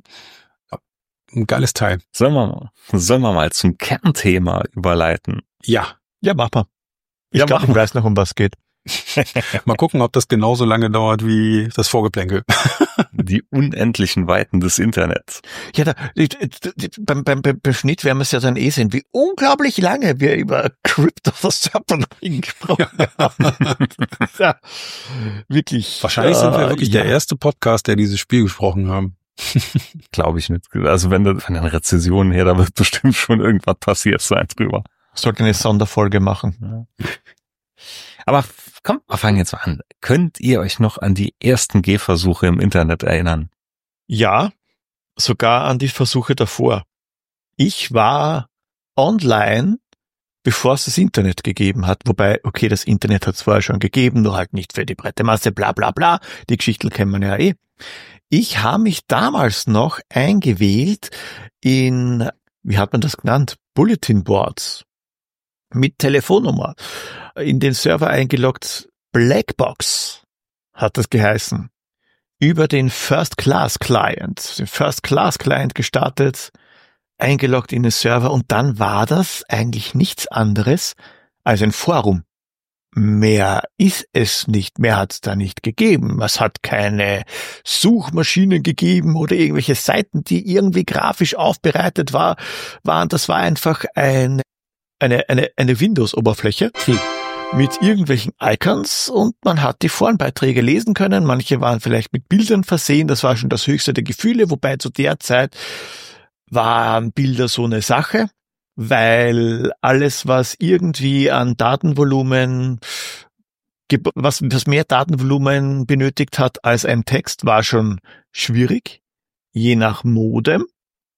Ein geiles Teil. Sollen wir mal, sollen wir mal zum Kernthema überleiten? Ja. Ja, mach mal. Ich Ja, glaube, mach ich mal. weiß noch, um was geht. Mal gucken, ob das genauso lange dauert wie das Vorgeplänkel. Die unendlichen Weiten des Internets. Ja, da, die, die, die, beim, beim, beim Schnitt werden wir es ja dann eh sehen, wie unglaublich lange wir über Crypt of the Serpent Ring gesprochen haben. Ja, wirklich. Wahrscheinlich sind wir äh, wirklich ja. der erste Podcast, der dieses Spiel gesprochen haben. Glaube ich nicht. Also wenn du von den Rezensionen her, da wird bestimmt schon irgendwas passiert sein drüber. Sollte eine Sonderfolge machen. Ja. Aber komm, wir fangen jetzt mal an. Könnt ihr euch noch an die ersten Gehversuche im Internet erinnern? Ja, sogar an die Versuche davor. Ich war online, bevor es das Internet gegeben hat. Wobei, okay, das Internet hat es vorher schon gegeben, nur halt nicht für die breite Masse, bla bla bla. Die Geschichten kennen wir ja eh. Ich habe mich damals noch eingewählt in, wie hat man das genannt? Bulletin Boards. Mit Telefonnummer. In den Server eingeloggt. Blackbox hat das geheißen. Über den First Class Client. Den First Class Client gestartet, eingeloggt in den Server und dann war das eigentlich nichts anderes als ein Forum. Mehr ist es nicht, mehr hat es da nicht gegeben. Es hat keine Suchmaschinen gegeben oder irgendwelche Seiten, die irgendwie grafisch aufbereitet war, waren. Das war einfach ein, eine, eine, eine Windows-Oberfläche Hm. mit irgendwelchen Icons und man hat die Forenbeiträge lesen können. Manche waren vielleicht mit Bildern versehen, das war schon das höchste der Gefühle, wobei zu der Zeit waren Bilder so eine Sache, weil alles, was irgendwie an Datenvolumen, was, was mehr Datenvolumen benötigt hat als ein Text, war schon schwierig, je nach Modem.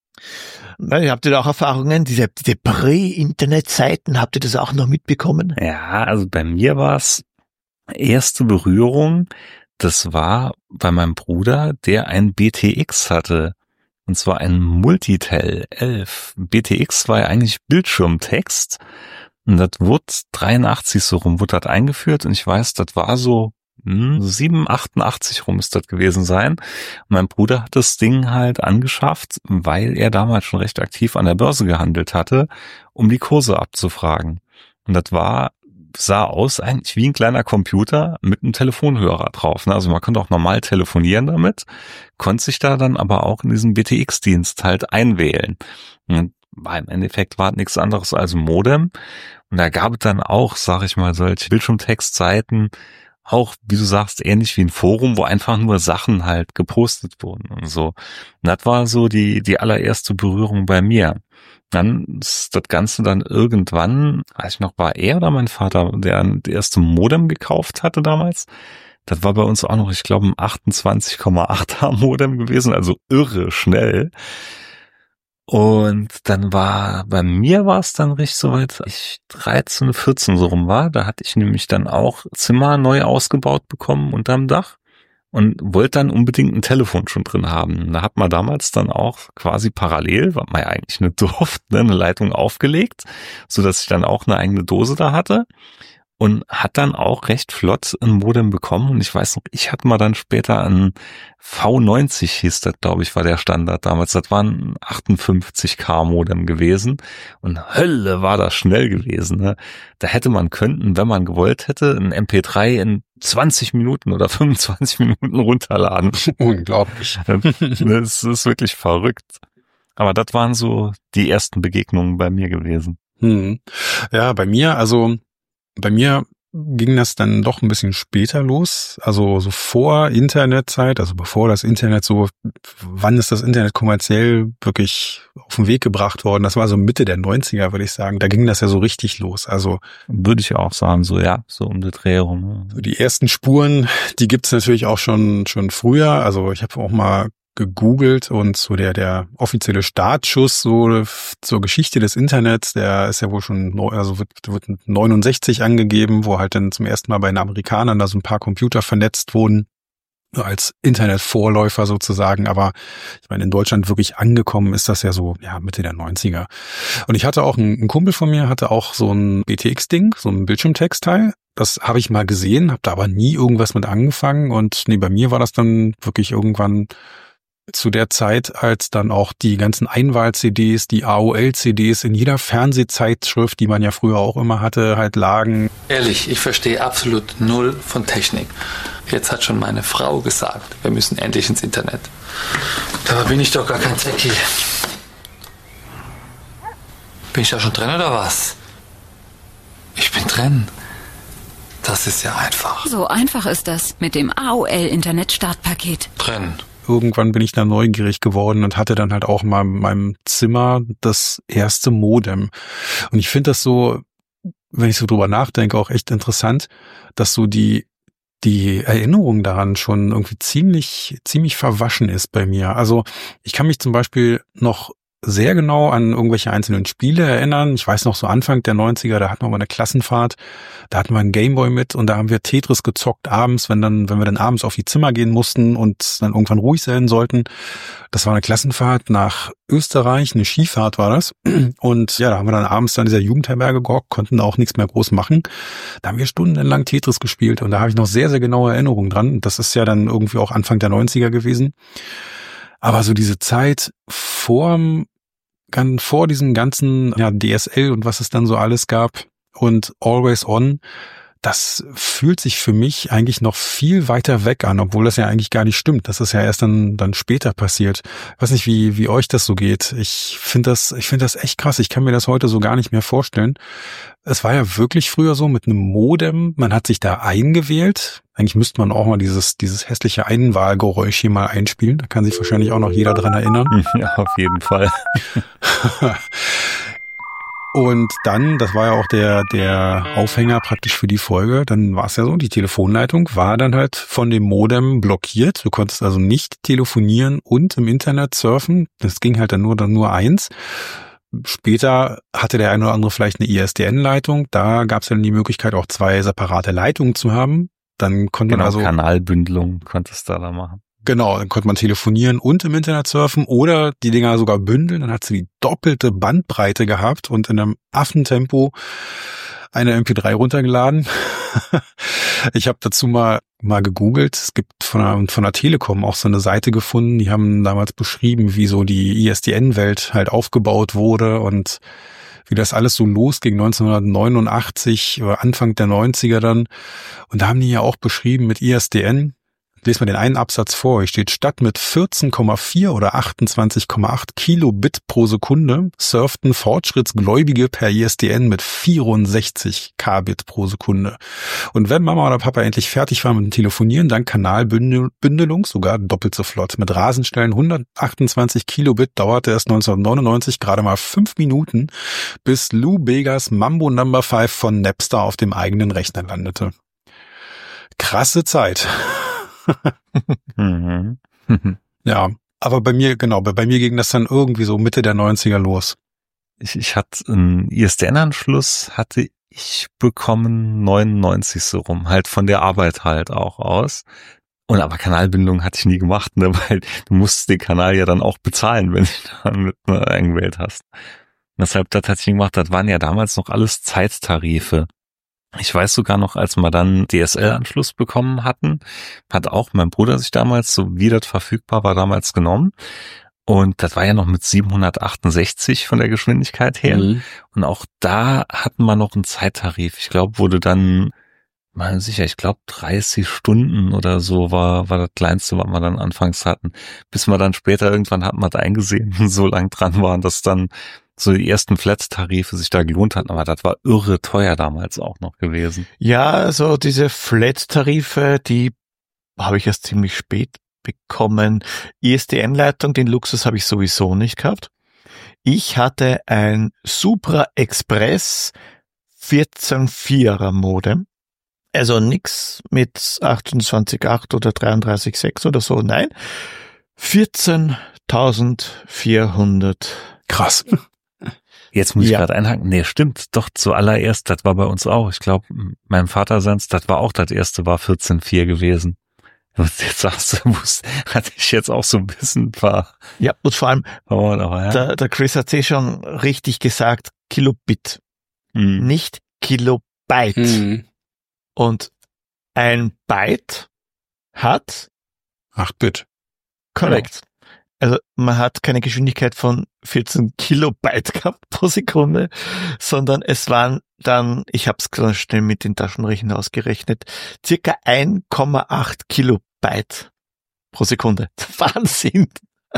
Habt ihr da auch Erfahrungen, diese, diese Prä-Internet-Seiten, habt ihr das auch noch mitbekommen? Ja, also bei mir war es erste Berührung, das war bei meinem Bruder, der ein B T X hatte. Und zwar ein Multitel elf. B T X war ja eigentlich Bildschirmtext. Und das wurde dreiundachtzig so rum, wurde das eingeführt. Und ich weiß, das war so hm, sieben, achtundachtzig rum ist das gewesen sein. Und mein Bruder hat das Ding halt angeschafft, weil er damals schon recht aktiv an der Börse gehandelt hatte, um die Kurse abzufragen. Und das war, sah aus eigentlich wie ein kleiner Computer mit einem Telefonhörer drauf. Ne? Also man konnte auch normal telefonieren damit, konnte sich da dann aber auch in diesen B T X-Dienst halt einwählen. Und war im Endeffekt war nichts anderes als ein Modem. Und da gab es dann auch, sag ich mal, solche Bildschirmtextseiten, auch, wie du sagst, ähnlich wie ein Forum, wo einfach nur Sachen halt gepostet wurden und so. Und das war so die, die allererste Berührung bei mir. Dann ist das Ganze dann irgendwann, weiß ich noch, war er oder mein Vater, der das erste Modem gekauft hatte damals. Das war bei uns auch noch, ich glaube, ein achtundzwanzig Komma achter Modem gewesen, also irre schnell. Und dann war, bei mir war es dann richtig soweit, ich dreizehn, vierzehn so rum war, da hatte ich nämlich dann auch Zimmer neu ausgebaut bekommen unterm Dach und wollte dann unbedingt ein Telefon schon drin haben. Da hat man damals dann auch quasi parallel, was man ja eigentlich nicht durfte, ne, eine Leitung aufgelegt, so dass ich dann auch eine eigene Dose da hatte. Und hat dann auch recht flott ein Modem bekommen. Und ich weiß noch, ich hatte mal dann später ein V neunzig hieß das, glaube ich, war der Standard damals. Das war ein achtundfünfzig K Modem gewesen. Und Hölle war das schnell gewesen. Ne? Da hätte man können, wenn man gewollt hätte, ein M P drei in zwanzig Minuten oder fünfundzwanzig Minuten runterladen. Unglaublich. Das ist wirklich verrückt. Aber das waren so die ersten Begegnungen bei mir gewesen. Hm. Ja, bei mir, also Bei mir ging das dann doch ein bisschen später los, also so vor Internetzeit, also bevor das Internet so, wann ist das Internet kommerziell wirklich auf den Weg gebracht worden? Das war so Mitte der neunziger, würde ich sagen. Da ging das ja so richtig los. Also würde ich auch sagen, so ja, so um die Dreh herum. So die ersten Spuren, die gibt's natürlich auch schon schon früher. Also ich habe auch mal gegoogelt und so der der offizielle Startschuss so zur Geschichte des Internets, der ist ja wohl schon, also wird, wird neunundsechzig angegeben, wo halt dann zum ersten Mal bei den Amerikanern da so ein paar Computer vernetzt wurden, als Internetvorläufer sozusagen. Aber ich meine, in Deutschland wirklich angekommen ist das ja so ja Mitte der neunziger. Und ich hatte auch einen, ein Kumpel von mir, hatte auch so ein B T X-Ding, so ein Bildschirmtextteil. Das habe ich mal gesehen, habe da aber nie irgendwas mit angefangen. Und nee, bei mir war das dann wirklich irgendwann zu der Zeit, als dann auch die ganzen Einwahl-C Ds, die A O L-C Ds in jeder Fernsehzeitschrift, die man ja früher auch immer hatte, halt lagen. Ehrlich, ich verstehe absolut null von Technik. Jetzt hat schon meine Frau gesagt, wir müssen endlich ins Internet. Dabei bin ich doch gar kein Techie. Bin ich da schon drin oder was? Ich bin drin. Das ist ja einfach. So einfach ist das mit dem A O L-Internet-Startpaket. Drin. Irgendwann bin ich da neugierig geworden und hatte dann halt auch mal in meinem Zimmer das erste Modem. Und ich finde das so, wenn ich so drüber nachdenke, auch echt interessant, dass so die die Erinnerung daran schon irgendwie ziemlich ziemlich verwaschen ist bei mir. Also ich kann mich zum Beispiel noch sehr genau an irgendwelche einzelnen Spiele erinnern. Ich weiß noch, so Anfang der neunziger, da hatten wir mal eine Klassenfahrt, da hatten wir einen Gameboy mit und da haben wir Tetris gezockt abends, wenn dann, wenn wir dann abends auf die Zimmer gehen mussten und dann irgendwann ruhig sein sollten. Das war eine Klassenfahrt nach Österreich, eine Skifahrt war das. Und ja, da haben wir dann abends dann in dieser Jugendherberge gehockt, konnten da auch nichts mehr groß machen. Da haben wir stundenlang Tetris gespielt und da habe ich noch sehr, sehr genaue Erinnerungen dran. Das ist ja dann irgendwie auch Anfang der neunziger gewesen. Aber so diese Zeit vorm, vor diesem ganzen ja, D S L und was es dann so alles gab und Always On, das fühlt sich für mich eigentlich noch viel weiter weg an, obwohl das ja eigentlich gar nicht stimmt. Das ist ja erst dann dann später passiert. Ich weiß nicht, wie wie euch das so geht. Ich finde das ich finde das echt krass. Ich kann mir das heute so gar nicht mehr vorstellen. Es war ja wirklich früher so mit einem Modem. Man hat sich da eingewählt. Eigentlich müsste man auch mal dieses dieses hässliche Einwahlgeräusch hier mal einspielen. Da kann sich wahrscheinlich auch noch jeder dran erinnern. Ja, auf jeden Fall. Und dann, das war ja auch der der Aufhänger praktisch für die Folge, dann war es ja so, die Telefonleitung war dann halt von dem Modem blockiert. Du konntest also nicht telefonieren und im Internet surfen. Das ging halt dann nur dann nur eins. Später hatte der eine oder andere vielleicht eine I S D N-Leitung. Da gab es dann die Möglichkeit, auch zwei separate Leitungen zu haben. Dann konnte genau, man also Kanalbündelung konntest du da machen. Genau, dann konnte man telefonieren und im Internet surfen oder die Dinger sogar bündeln. Dann hat sie die doppelte Bandbreite gehabt und in einem Affentempo eine M P drei runtergeladen. Ich habe dazu mal mal gegoogelt. Es gibt von der, von der Telekom auch so eine Seite gefunden. Die haben damals beschrieben, wie so die I S D N-Welt halt aufgebaut wurde und wie das alles so losging neunzehnhundertneunundachtzig oder Anfang der neunziger dann. Und da haben die ja auch beschrieben mit I S D N. Lest mal den einen Absatz vor. Hier steht, statt mit vierzehn Komma vier oder achtundzwanzig Komma acht Kilobit pro Sekunde surften Fortschrittsgläubige per I S D N mit vierundsechzig Kbit pro Sekunde. Und wenn Mama oder Papa endlich fertig war mit dem Telefonieren, dann Kanalbündelung, sogar doppelt so flott. Mit Rasenstellen hundertachtundzwanzig Kilobit dauerte es neunzehnhundertneunundneunzig gerade mal fünf Minuten, bis Lou Begas Mambo Number Five von Napster auf dem eigenen Rechner landete. Krasse Zeit. Mhm. Ja, aber bei mir, genau, bei, bei mir ging das dann irgendwie so Mitte der neunziger los. Ich, ich hatte einen I S D N-Anschluss, hatte ich bekommen neunundneunzig so rum, halt von der Arbeit halt auch aus. Und aber Kanalbindung hatte ich nie gemacht, ne, weil du musst den Kanal ja dann auch bezahlen, wenn du damit mal eingewählt hast. Und deshalb, das hatte ich nie gemacht, das waren ja damals noch alles Zeittarife. Ich weiß sogar noch, als wir dann D S L-Anschluss bekommen hatten, hat auch mein Bruder sich damals, so wie das verfügbar war, damals genommen. Und das war ja noch mit siebenhundertachtundsechzig von der Geschwindigkeit her. Mhm. Und auch da hatten wir noch einen Zeittarif. Ich glaube, wurde dann, mal sicher, ich glaube dreißig Stunden oder so war war das Kleinste, was wir dann anfangs hatten. Bis wir dann später irgendwann hatten wir da eingesehen, so lang dran waren, dass dann so die ersten Flat-Tarife sich da gelohnt hatten, aber das war irre teuer damals auch noch gewesen. Ja, also diese Flat-Tarife, die habe ich erst ziemlich spät bekommen. I S D N-Leitung, den Luxus habe ich sowieso nicht gehabt. Ich hatte ein Supra Express vierzehn Komma vierer Modem. Also nix mit achtundzwanzig Komma acht oder dreiunddreißig Komma sechs oder so, nein. vierzehntausendvierhundert. Krass. Jetzt muss ich Ja. gerade einhaken. Nee, stimmt. Doch, zuallererst, das war bei uns auch. Ich glaube, meinem Vater sonst, das war auch das erste, war vierzehn Komma vier gewesen. Was jetzt sagst du, wusste, hatte ich jetzt auch so ein bisschen war. Ja, und vor allem, Oh, aber ja. der, der Chris hat eh schon richtig gesagt, Kilobit, Hm. nicht Kilobyte. Mhm. Und ein Byte hat, acht Bit. korrekt, also man hat keine Geschwindigkeit von vierzehn Kilobyte gehabt pro Sekunde, sondern es waren dann, ich habe es ganz schnell mit den Taschenrechner ausgerechnet, circa eins Komma acht Kilobyte pro Sekunde. Wahnsinn!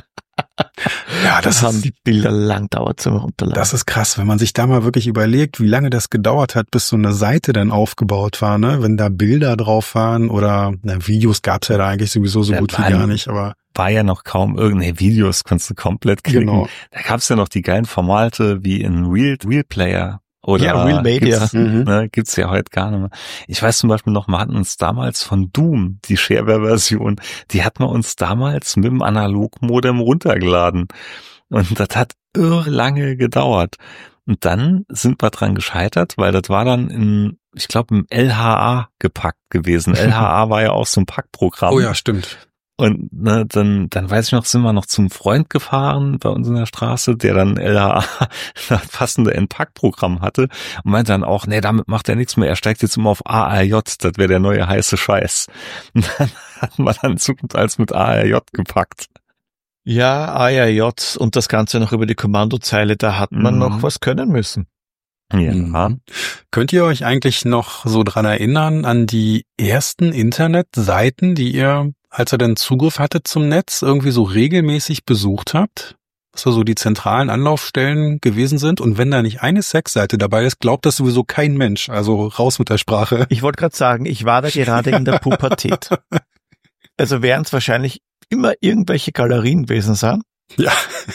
Ja, das Das haben ist, die Bilder lang dauert zum Runterladen. das ist krass, wenn man sich da mal wirklich überlegt, wie lange das gedauert hat, bis so eine Seite dann aufgebaut war, ne? Wenn da Bilder drauf waren oder na, Videos gab's ja da eigentlich sowieso so Ja, gut wie Mann. gar nicht, aber War ja noch kaum irgendeine Videos, konntest du komplett klicken. genau. Da gab's ja noch die geilen Formate wie in Real, Real Player oder Ja, Real Media. Gibt's, Mhm. ne, gibt's ja heute gar nicht mehr. Ich weiß zum Beispiel noch, wir hatten uns damals von Doom, die Shareware-Version, die hatten wir uns damals mit dem Analogmodem runtergeladen. Und das hat irre lange gedauert. Und dann sind wir dran gescheitert, weil das war dann in, ich glaube, im L H A gepackt gewesen. L H A war ja auch so ein Packprogramm. Oh ja, stimmt. Und ne, dann, dann weiß ich noch, sind wir noch zum Freund gefahren bei uns in der Straße, der dann L H A das passende Entpackprogramm hatte und meinte dann auch, nee, damit macht er nichts mehr, er steigt jetzt immer auf A R J, das wäre der neue heiße Scheiß. Und dann hatten wir dann in Zukunft alles mit A R J gepackt. Ja, A R J und das Ganze noch über die Kommandozeile, da hat man Mhm. noch was können müssen. Ja. Mhm. Könnt ihr euch eigentlich noch so dran erinnern an die ersten Internetseiten, die ihr, als ihr dann Zugriff hattet zum Netz, irgendwie so regelmäßig besucht habt? Was da so die zentralen Anlaufstellen gewesen sind? Und wenn da nicht eine Sexseite dabei ist, glaubt das sowieso kein Mensch. Also raus mit der Sprache. Ich wollte gerade sagen, ich war da gerade in der Pubertät. Also werden es wahrscheinlich immer irgendwelche Galerien gewesen sein. Ja.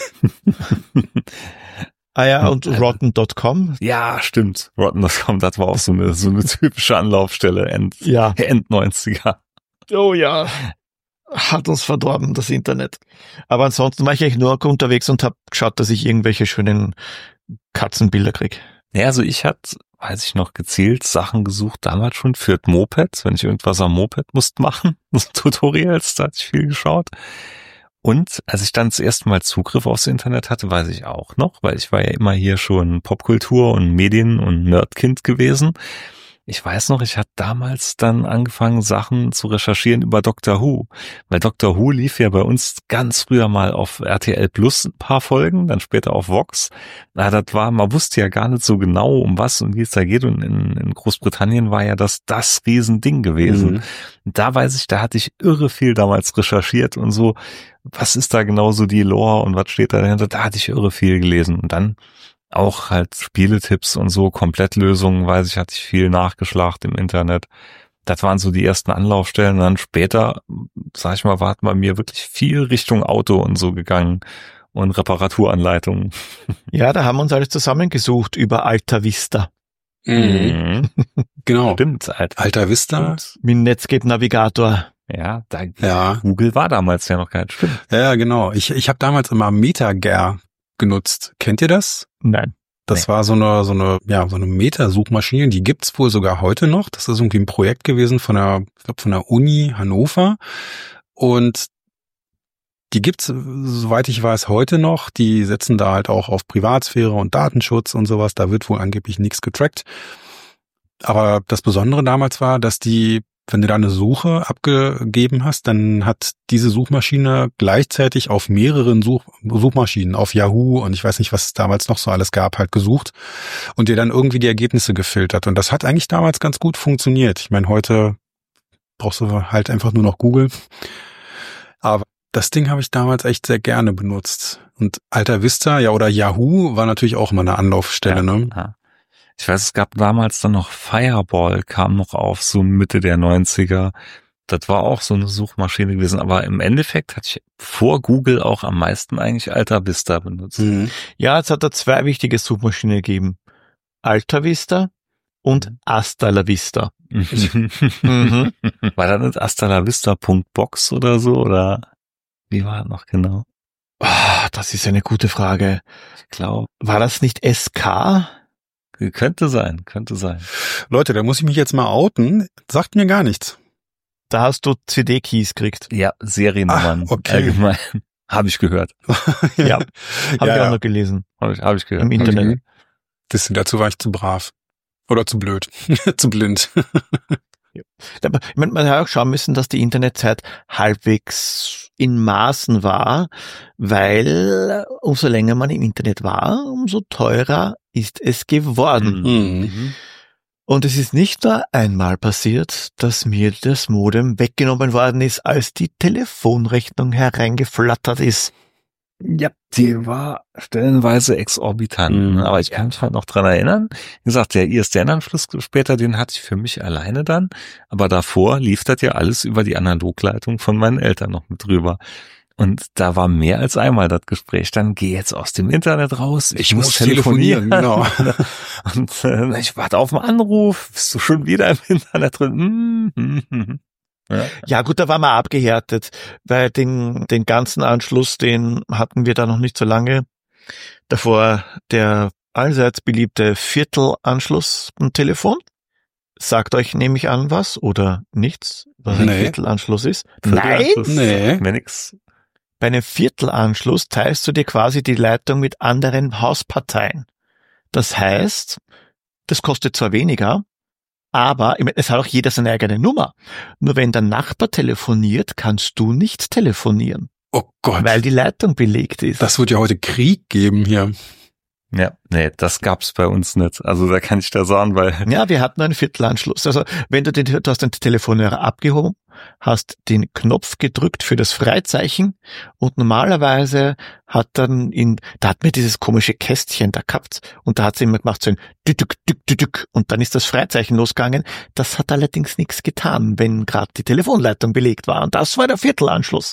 Ah ja, und rotten Punkt com. Ja, stimmt. Rotten Punkt com, das war auch so eine, so eine typische Anlaufstelle, End, Ja. End neunziger. Oh ja. Hat uns verdorben, das Internet. Aber ansonsten war ich eigentlich nur unterwegs und habe geschaut, dass ich irgendwelche schönen Katzenbilder krieg. Ja, also ich hatte, weiß ich noch, gezielt Sachen gesucht, damals schon für das Moped, wenn ich irgendwas am Moped musste machen, so Tutorials, da hatte ich viel geschaut. Und als ich dann das erste Mal Zugriff aufs Internet hatte, weiß ich auch noch, weil ich war ja immer hier schon Popkultur und Medien und Nerdkind gewesen. Ich weiß noch, ich hatte damals dann angefangen, Sachen zu recherchieren über Doctor Who, weil Doctor Who lief ja bei uns ganz früher mal auf R T L Plus ein paar Folgen, dann später auf Vox. Na, das war, man wusste ja gar nicht so genau, um was und wie es da geht, und in, in Großbritannien war ja das das Riesending gewesen. Mhm. Und da weiß ich, da hatte ich irre viel damals recherchiert und so, was ist da genau so die Lore und was steht da dahinter, da hatte ich irre viel gelesen. Und dann auch halt Spieletipps und so, Komplettlösungen, weiß ich, hatte ich viel nachgeschlagen im Internet. Das waren so die ersten Anlaufstellen. Und dann später, sag ich mal, war bei mir wirklich viel Richtung Auto und so gegangen und Reparaturanleitungen. Ja, da haben wir uns alles zusammengesucht über Alta Vista. Mhm. Genau. Stimmt, Alter. Alta Vista. Und, Mit Netscape Navigator. ja, da, Ja. Google war damals ja noch gar nicht. Stimmt. Ja, genau. Ich, ich habe damals immer MetaGer genutzt. Kennt ihr das? Nein. Das war so eine, so eine, ja, so eine Meta-Suchmaschine, die gibt's wohl sogar heute noch. Das ist irgendwie ein Projekt gewesen von der, ich glaube, von der Uni Hannover. Und die gibt's, soweit ich weiß, heute noch. Die setzen da halt auch auf Privatsphäre und Datenschutz und sowas. Da wird wohl angeblich nichts getrackt. Aber das Besondere damals war, dass die, wenn du da eine Suche abgegeben hast, dann hat diese Suchmaschine gleichzeitig auf mehreren Such Suchmaschinen, auf Yahoo und ich weiß nicht, was es damals noch so alles gab, halt gesucht und dir dann irgendwie die Ergebnisse gefiltert. Und das hat eigentlich damals ganz gut funktioniert. Ich meine, heute brauchst du halt einfach nur noch Google. Aber das Ding habe ich damals echt sehr gerne benutzt. Und Alta Vista, ja, oder Yahoo war natürlich auch mal eine Anlaufstelle, ja, ne? Ja. Ich weiß, es gab damals dann noch Fireball, kam noch auf, so Mitte der neunziger. Das war auch so eine Suchmaschine gewesen, aber im Endeffekt hatte ich vor Google auch am meisten eigentlich Alta Vista benutzt. Mhm. Ja, es hat da zwei wichtige Suchmaschinen gegeben. Alta Vista und Hasta la Vista. Mhm. War das nicht Hasta la Vista Punkt box oder so, oder wie war das noch genau? Ah, das ist eine gute Frage. Ich glaube, War das nicht S K? könnte sein, könnte sein. Leute, da muss ich mich jetzt mal outen. Sagt mir gar nichts. Da hast du C D-Keys gekriegt. Ja, Seriennummern Ah, okay. allgemein. Habe ich gehört. Ja, habe Ja, ich ja. auch noch gelesen. Habe ich, hab ich gehört. Im Internet. Mhm. Das, dazu war ich zu brav. Oder zu blöd. zu blind. Aber ich meine, man hat auch schauen müssen, dass die Internetzeit halbwegs in Maßen war, weil umso länger man im Internet war, umso teurer ist es geworden. Mhm. Und es ist nicht nur einmal passiert, dass mir das Modem weggenommen worden ist, als die Telefonrechnung hereingeflattert ist. Ja, die war stellenweise exorbitant. Mhm. Ne? Aber ich kann mich halt noch dran erinnern. Wie gesagt, der I S D N-Anschluss später, den hatte ich für mich alleine dann. Aber davor lief das ja alles über die Analogleitung von meinen Eltern noch mit drüber. Und da war mehr als einmal das Gespräch. Dann geh jetzt aus dem Internet raus. Ich, Ich muss muss telefonieren. telefonieren, genau. Und äh, ich warte auf einen Anruf. Bist du schon wieder im Internet drin? Hm, hm, hm. Ja. Ja gut, da waren wir abgehärtet, weil den, den ganzen Anschluss, den hatten wir da noch nicht so lange. Davor der allseits beliebte Viertelanschluss am Telefon. Sagt euch, nehme ich an, was oder nichts, was ein Nee. Viertelanschluss ist? Viertelanschluss, Nee. Mir nix. Bei einem Viertelanschluss teilst du dir quasi die Leitung mit anderen Hausparteien. Das heißt, das kostet zwar weniger, aber ich meine, es hat auch jeder seine eigene Nummer. Nur wenn der Nachbar telefoniert, kannst du nicht telefonieren, Oh Gott. weil die Leitung belegt ist. Das wird ja heute Krieg geben hier. Ja, nee, das gab's bei uns nicht. Also da kann ich da sagen, weil Ja, wir hatten einen Viertelanschluss. Also wenn du den, du hast den Telefonhörer abgehoben, hast den Knopf gedrückt für das Freizeichen und normalerweise hat dann in, da hat mir dieses komische Kästchen da gehabt und da hat sie immer gemacht so ein Düdük, Düdük, Düdük und dann ist das Freizeichen losgegangen. Das hat allerdings nichts getan, wenn gerade die Telefonleitung belegt war und das war der Viertelanschluss.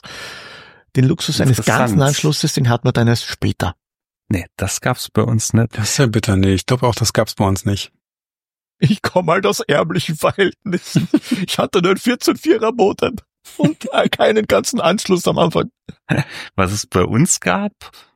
Den Luxus eines Interessant. ganzen Anschlusses, den hat man dann erst später. nee, das gab's bei uns nicht. Das ist ja bitter, nee. Ich glaube auch, das gab's bei uns nicht. Ich komme halt aus ärmlichen Verhältnissen. Ich hatte nur ein vierzehn Vierer Modem und keinen ganzen Anschluss am Anfang. Was es bei uns gab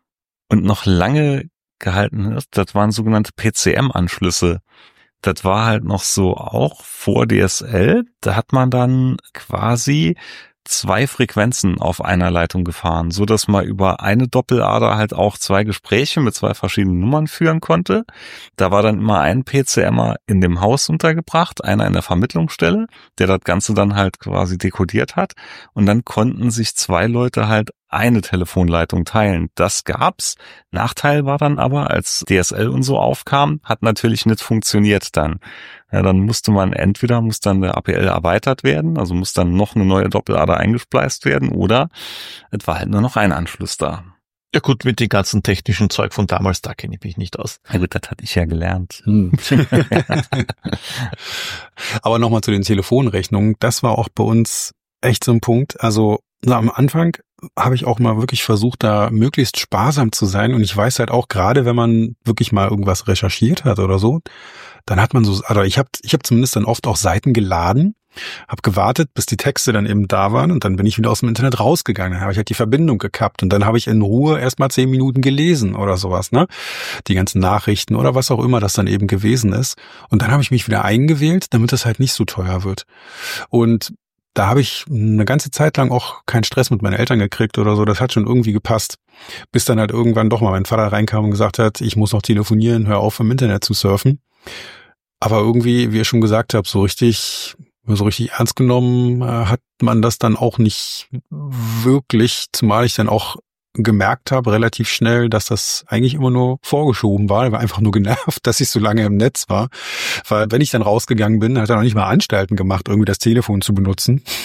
und noch lange gehalten ist, das waren sogenannte P C M-Anschlüsse. Das war halt noch so auch vor D S L. Da hat man dann quasi zwei Frequenzen auf einer Leitung gefahren, so dass man über eine Doppelader halt auch zwei Gespräche mit zwei verschiedenen Nummern führen konnte. Da war dann immer ein P C M er in dem Haus untergebracht, einer in der Vermittlungsstelle, der das Ganze dann halt quasi dekodiert hat. Und dann konnten sich zwei Leute halt eine Telefonleitung teilen. Das gab's. Nachteil war dann aber, als D S L und so aufkam, hat natürlich nicht funktioniert dann. Ja, dann musste man entweder, muss dann der A P L erweitert werden, also muss dann noch eine neue Doppelader eingespleist werden, oder es war halt nur noch ein Anschluss da. Ja gut, mit dem ganzen technischen Zeug von damals, da kenne ich mich nicht aus. Na gut, das hatte ich ja gelernt. Hm. Aber nochmal zu den Telefonrechnungen. Das war auch bei uns echt so ein Punkt. Also na, am Anfang habe ich auch mal wirklich versucht, da möglichst sparsam zu sein. Und ich weiß halt auch, gerade wenn man wirklich mal irgendwas recherchiert hat oder so, dann hat man so, also ich habe ich hab zumindest dann oft auch Seiten geladen, habe gewartet, bis die Texte dann eben da waren und dann bin ich wieder aus dem Internet rausgegangen. Dann habe ich halt die Verbindung gekappt und dann habe ich in Ruhe erst mal zehn Minuten gelesen oder sowas, ne? Die ganzen Nachrichten oder was auch immer das dann eben gewesen ist. Und dann habe ich mich wieder eingewählt, damit es halt nicht so teuer wird. Und da habe ich eine ganze Zeit lang auch keinen Stress mit meinen Eltern gekriegt oder so. Das hat schon irgendwie gepasst. Bis dann halt irgendwann doch mal mein Vater reinkam und gesagt hat, ich muss noch telefonieren, hör auf im Internet zu surfen. Aber irgendwie, wie ihr schon gesagt habt, so richtig, so richtig ernst genommen äh, hat man das dann auch nicht wirklich, zumal ich dann auch gemerkt habe, relativ schnell, dass das eigentlich immer nur vorgeschoben war. Ich war einfach nur genervt, dass ich so lange im Netz war. Weil wenn ich dann rausgegangen bin, hat er noch nicht mal Anstalten gemacht, irgendwie das Telefon zu benutzen.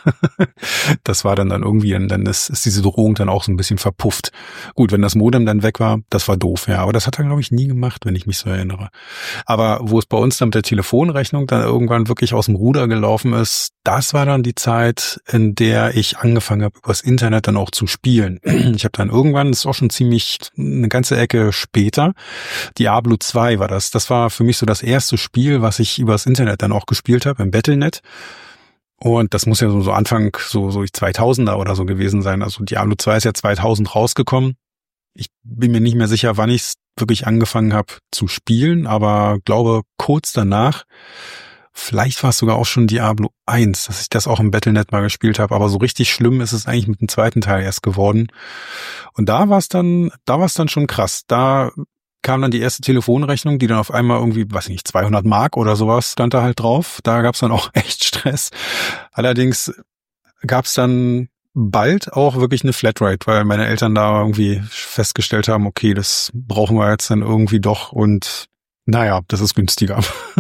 Das war dann dann irgendwie, dann ist, ist diese Drohung dann auch so ein bisschen verpufft. Gut, wenn das Modem dann weg war, das war doof, ja. Aber das hat er, glaube ich, nie gemacht, wenn ich mich so erinnere. Aber wo es bei uns dann mit der Telefonrechnung dann irgendwann wirklich aus dem Ruder gelaufen ist, das war dann die Zeit, in der ich angefangen habe, übers Internet dann auch zu spielen. Ich habe dann irgendwann, das ist auch schon ziemlich eine ganze Ecke später, Diablo zwei war das. Das war für mich so das erste Spiel, was ich übers Internet dann auch gespielt habe, im Battle Punkt net. Und das muss ja so, so Anfang, so, so zweitausender oder so gewesen sein. Also Diablo zwei ist ja zweitausend rausgekommen. Ich bin mir nicht mehr sicher, wann ich es wirklich angefangen habe zu spielen, aber glaube kurz danach, vielleicht war es sogar auch schon Diablo eins, dass ich das auch im Battle Punkt net mal gespielt habe. Aber so richtig schlimm ist es eigentlich mit dem zweiten Teil erst geworden. Und da war es dann, da war es dann schon krass. Da kam dann die erste Telefonrechnung, die dann auf einmal irgendwie, weiß ich nicht, zweihundert Mark oder sowas stand da halt drauf. Da gab's dann auch echt Stress. Allerdings gab's dann bald auch wirklich eine Flatrate, weil meine Eltern da irgendwie festgestellt haben, okay, das brauchen wir jetzt dann irgendwie doch und naja, das ist günstiger.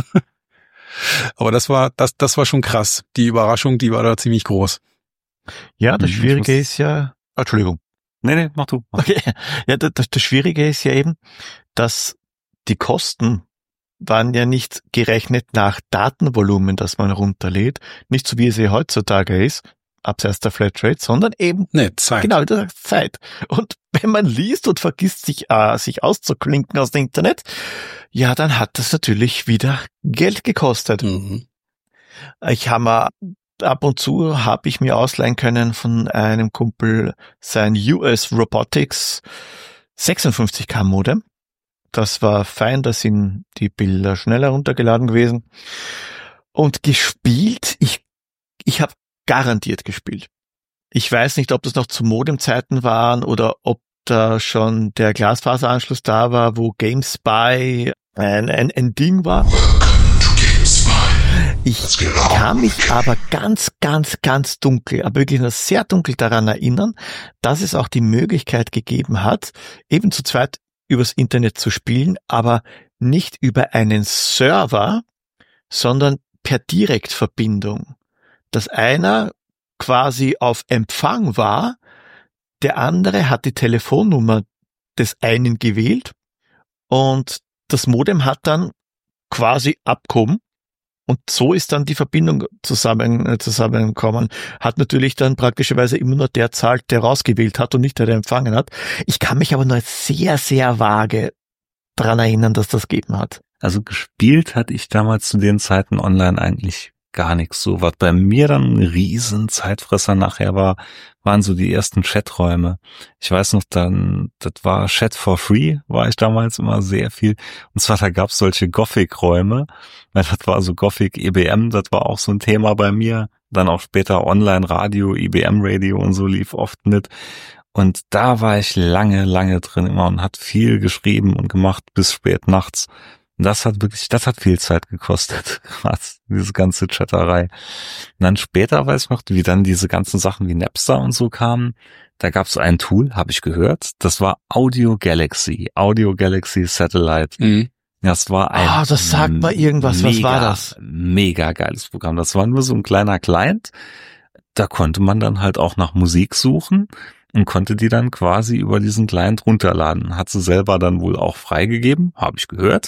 Aber das war, das, das war schon krass. Die Überraschung, die war da ziemlich groß. Ja, das Schwierige ist ja, Entschuldigung. Nee, nee, mach du. Mach. Okay. Ja, das, das Schwierige ist ja eben, dass die Kosten waren ja nicht gerechnet nach Datenvolumen, das man runterlädt, nicht so wie es ja heutzutage ist, abseits der Flatrate, sondern eben nee, Zeit. Genau, du sagst Zeit. Und wenn man liest und vergisst, sich äh, sich auszuklinken aus dem Internet, ja, dann hat das natürlich wieder Geld gekostet. Mhm. Ich habe mal ab und zu habe ich mir ausleihen können von einem Kumpel sein U S Robotics sechsundfünfzig K Modem. Das war fein, da sind die Bilder schneller runtergeladen gewesen. Und gespielt, ich ich habe garantiert gespielt. Ich weiß nicht, ob das noch zu Modemzeiten waren oder ob da schon der Glasfaseranschluss da war, wo GameSpy ein, ein, ein Ding war. Ich kann mich aber ganz, ganz, ganz dunkel, aber wirklich nur sehr dunkel daran erinnern, dass es auch die Möglichkeit gegeben hat, eben zu zweit übers Internet zu spielen, aber nicht über einen Server, sondern per Direktverbindung. Dass einer quasi auf Empfang war, der andere hat die Telefonnummer des einen gewählt und das Modem hat dann quasi abgehoben. Und so ist dann die Verbindung zusammen, zusammengekommen. Hat natürlich dann praktischerweise immer nur der zahlt, der rausgewählt hat und nicht der, der empfangen hat. Ich kann mich aber nur sehr, sehr vage daran erinnern, dass das gegeben hat. Also gespielt hatte ich damals zu den Zeiten online eigentlich gar nichts. So, was bei mir dann ein riesen Zeitfresser nachher war, waren so die ersten Chaträume. Ich weiß noch, dann, das war Chat for Free, war ich damals immer sehr viel. Und zwar, da gab's solche Gothic-Räume, weil das war so Gothic E B M, das war auch so ein Thema bei mir. Dann auch später Online-Radio, I B M-Radio und so lief oft mit. Und da war ich lange, lange drin immer und hat viel geschrieben und gemacht bis spät nachts. Das hat wirklich, das hat viel Zeit gekostet, was, diese ganze Chatterei. Und dann später weiß ich noch, wie dann diese ganzen Sachen wie Napster und so kamen. Da gab es so ein Tool, habe ich gehört, das war Audio Galaxy, Audio Galaxy Satellite. Mhm. Das war ein Ah, oh, das sagt mal irgendwas, mega, was war das? Mega geiles Programm. Das war nur so ein kleiner Client. Da konnte man dann halt auch nach Musik suchen und konnte die dann quasi über diesen Client runterladen. Hat sie selber dann wohl auch freigegeben, habe ich gehört.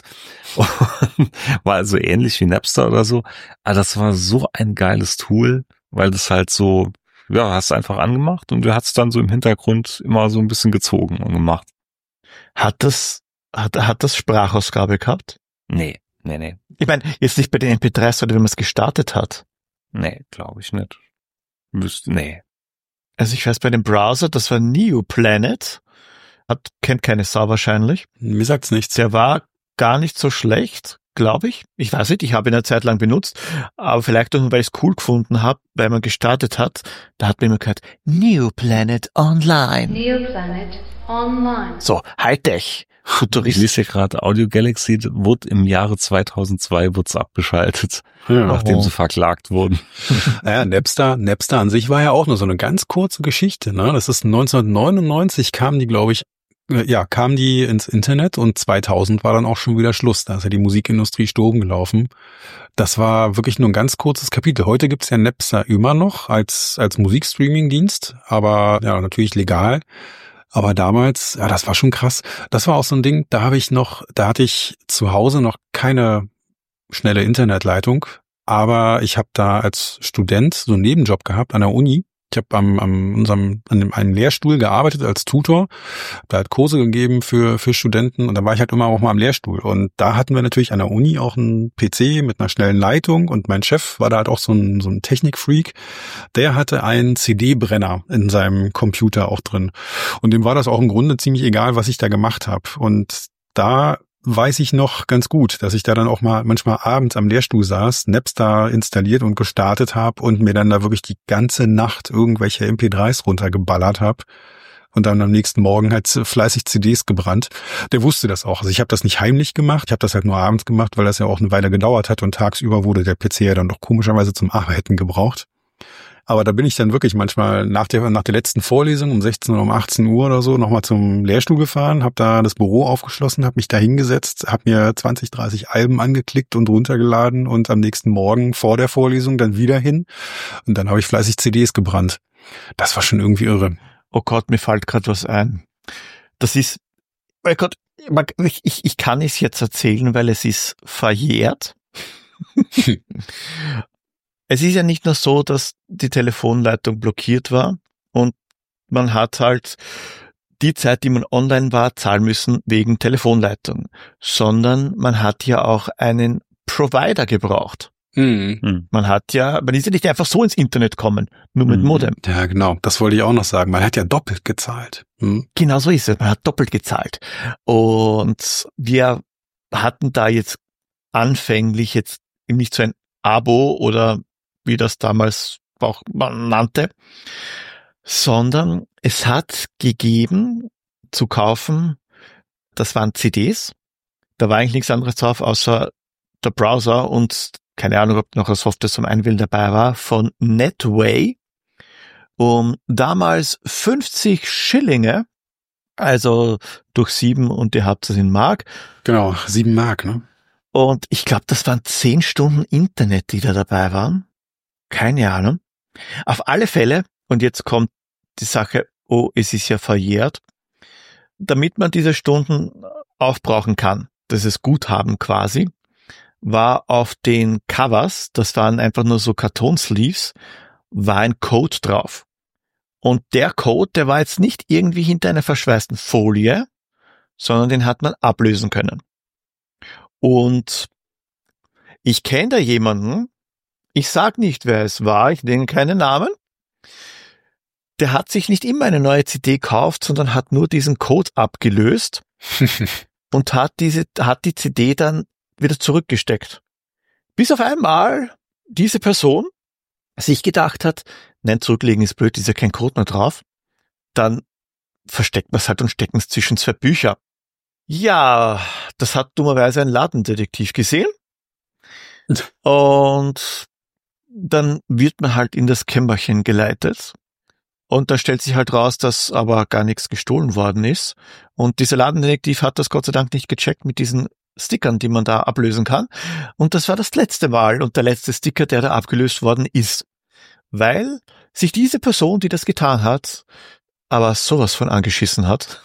Und war also ähnlich wie Napster oder so. Aber das war so ein geiles Tool, weil das halt so, ja, hast einfach angemacht und du hast dann so im Hintergrund immer so ein bisschen gezogen und gemacht. Hat das, hat, hat das Sprachausgabe gehabt? Nee, nee, nee. Ich meine, jetzt nicht bei den M P drei, sondern wenn man es gestartet hat. Nee, glaube ich nicht. Wüsste, nee. Also ich weiß bei dem Browser, das war Neoplanet, hat, kennt keine Sau wahrscheinlich. Mir sagt's nichts. Der war gar nicht so schlecht, glaube ich. Ich weiß nicht, ich habe ihn eine Zeit lang benutzt, aber vielleicht auch nur, weil ich es cool gefunden habe, weil man gestartet hat, da hat man immer gehört, Neoplanet Online. Neoplanet Online. So, Hightech. Ich Futuristisch. lese hier gerade, Audio Galaxy wurde im Jahre zweitausendzwei wurde abgeschaltet, Ja. nachdem Oh. sie verklagt wurden. Naja, Napster, Napster an sich war ja auch nur so eine ganz kurze Geschichte, ne? Das ist neunzehnhundertneunundneunzig kamen die, glaube ich, ja, kamen die ins Internet und zweitausend war dann auch schon wieder Schluss. Da ist ja die Musikindustrie Sturm gelaufen. Das war wirklich nur ein ganz kurzes Kapitel. Heute gibt's ja Napster immer noch als als Musikstreaming-Dienst, aber ja, natürlich legal. Aber damals, ja, das war schon krass. Das war auch so ein Ding, da habe ich noch, da hatte ich zu Hause noch keine schnelle Internetleitung, aber ich habe da als Student so einen Nebenjob gehabt an der Uni. Ich habe am, am unserem an dem einen Lehrstuhl gearbeitet als Tutor, da halt Kurse gegeben für für Studenten und dann war ich halt immer auch mal am Lehrstuhl und da hatten wir natürlich an der Uni auch einen P C mit einer schnellen Leitung und mein Chef war da halt auch so ein so ein Technikfreak, der hatte einen C D-Brenner in seinem Computer auch drin und dem war das auch im Grunde ziemlich egal, was ich da gemacht habe und da weiß ich noch ganz gut, dass ich da dann auch mal manchmal abends am Lehrstuhl saß, Napster installiert und gestartet habe und mir dann da wirklich die ganze Nacht irgendwelche M P dreis runtergeballert habe und dann am nächsten Morgen halt fleißig C Ds gebrannt. Der wusste das auch. Also ich habe das nicht heimlich gemacht, ich habe das halt nur abends gemacht, weil das ja auch eine Weile gedauert hat und tagsüber wurde der P C ja dann doch komischerweise zum Arbeiten gebraucht. Aber da bin ich dann wirklich manchmal nach der nach der letzten Vorlesung um sechzehn oder um achtzehn Uhr oder so nochmal zum Lehrstuhl gefahren, habe da das Büro aufgeschlossen, habe mich da hingesetzt, habe mir zwanzig, dreißig Alben angeklickt und runtergeladen und am nächsten Morgen vor der Vorlesung dann wieder hin und dann habe ich fleißig C Ds gebrannt. Das war schon irgendwie irre. Oh Gott, mir fällt gerade was ein. Das ist, oh Gott, ich, ich, ich kann es jetzt erzählen, weil es ist verjährt. Es ist ja nicht nur so, dass die Telefonleitung blockiert war und man hat halt die Zeit, die man online war, zahlen müssen wegen Telefonleitung, sondern man hat ja auch einen Provider gebraucht. Mhm. Man hat ja, man ist ja nicht einfach so ins Internet kommen, nur mit Mhm. Modem. Ja, genau. Das wollte ich auch noch sagen. Man hat ja doppelt gezahlt. Mhm. Genau so ist es. Man hat doppelt gezahlt. Und wir hatten da jetzt anfänglich jetzt nicht so ein Abo oder wie das damals auch man nannte, sondern es hat gegeben zu kaufen, das waren C Ds, da war eigentlich nichts anderes drauf, außer der Browser und keine Ahnung, ob noch eine Software zum Einwählen dabei war, von Netway, um damals fünfzig Schillinge, also durch sieben und ihr habt es in Mark. Genau, sieben Mark, ne? Und ich glaube, das waren zehn Stunden Internet, die da dabei waren. Keine Ahnung. Auf alle Fälle, und jetzt kommt die Sache, oh, es ist ja verjährt, damit man diese Stunden aufbrauchen kann, das ist Guthaben quasi, war auf den Covers, das waren einfach nur so Kartonsleeves, war ein Code drauf. Und der Code, der war jetzt nicht irgendwie hinter einer verschweißten Folie, sondern den hat man ablösen können. Und ich kenne da jemanden, ich sag nicht, wer es war, ich nenne keinen Namen, der hat sich nicht immer eine neue C D gekauft, sondern hat nur diesen Code abgelöst und hat diese, hat die C D dann wieder zurückgesteckt. Bis auf einmal diese Person sich gedacht hat, nein, zurücklegen ist blöd, ist ja kein Code mehr drauf. Dann versteckt man es halt und stecken es zwischen zwei Bücher. Ja, das hat dummerweise ein Ladendetektiv gesehen. Und dann wird man halt in das Kämmerchen geleitet. Und da stellt sich halt raus, dass aber gar nichts gestohlen worden ist. Und dieser Ladendetektiv hat das Gott sei Dank nicht gecheckt mit diesen Stickern, die man da ablösen kann. Und das war das letzte Mal und der letzte Sticker, der da abgelöst worden ist. Weil sich diese Person, die das getan hat, aber sowas von angeschissen hat.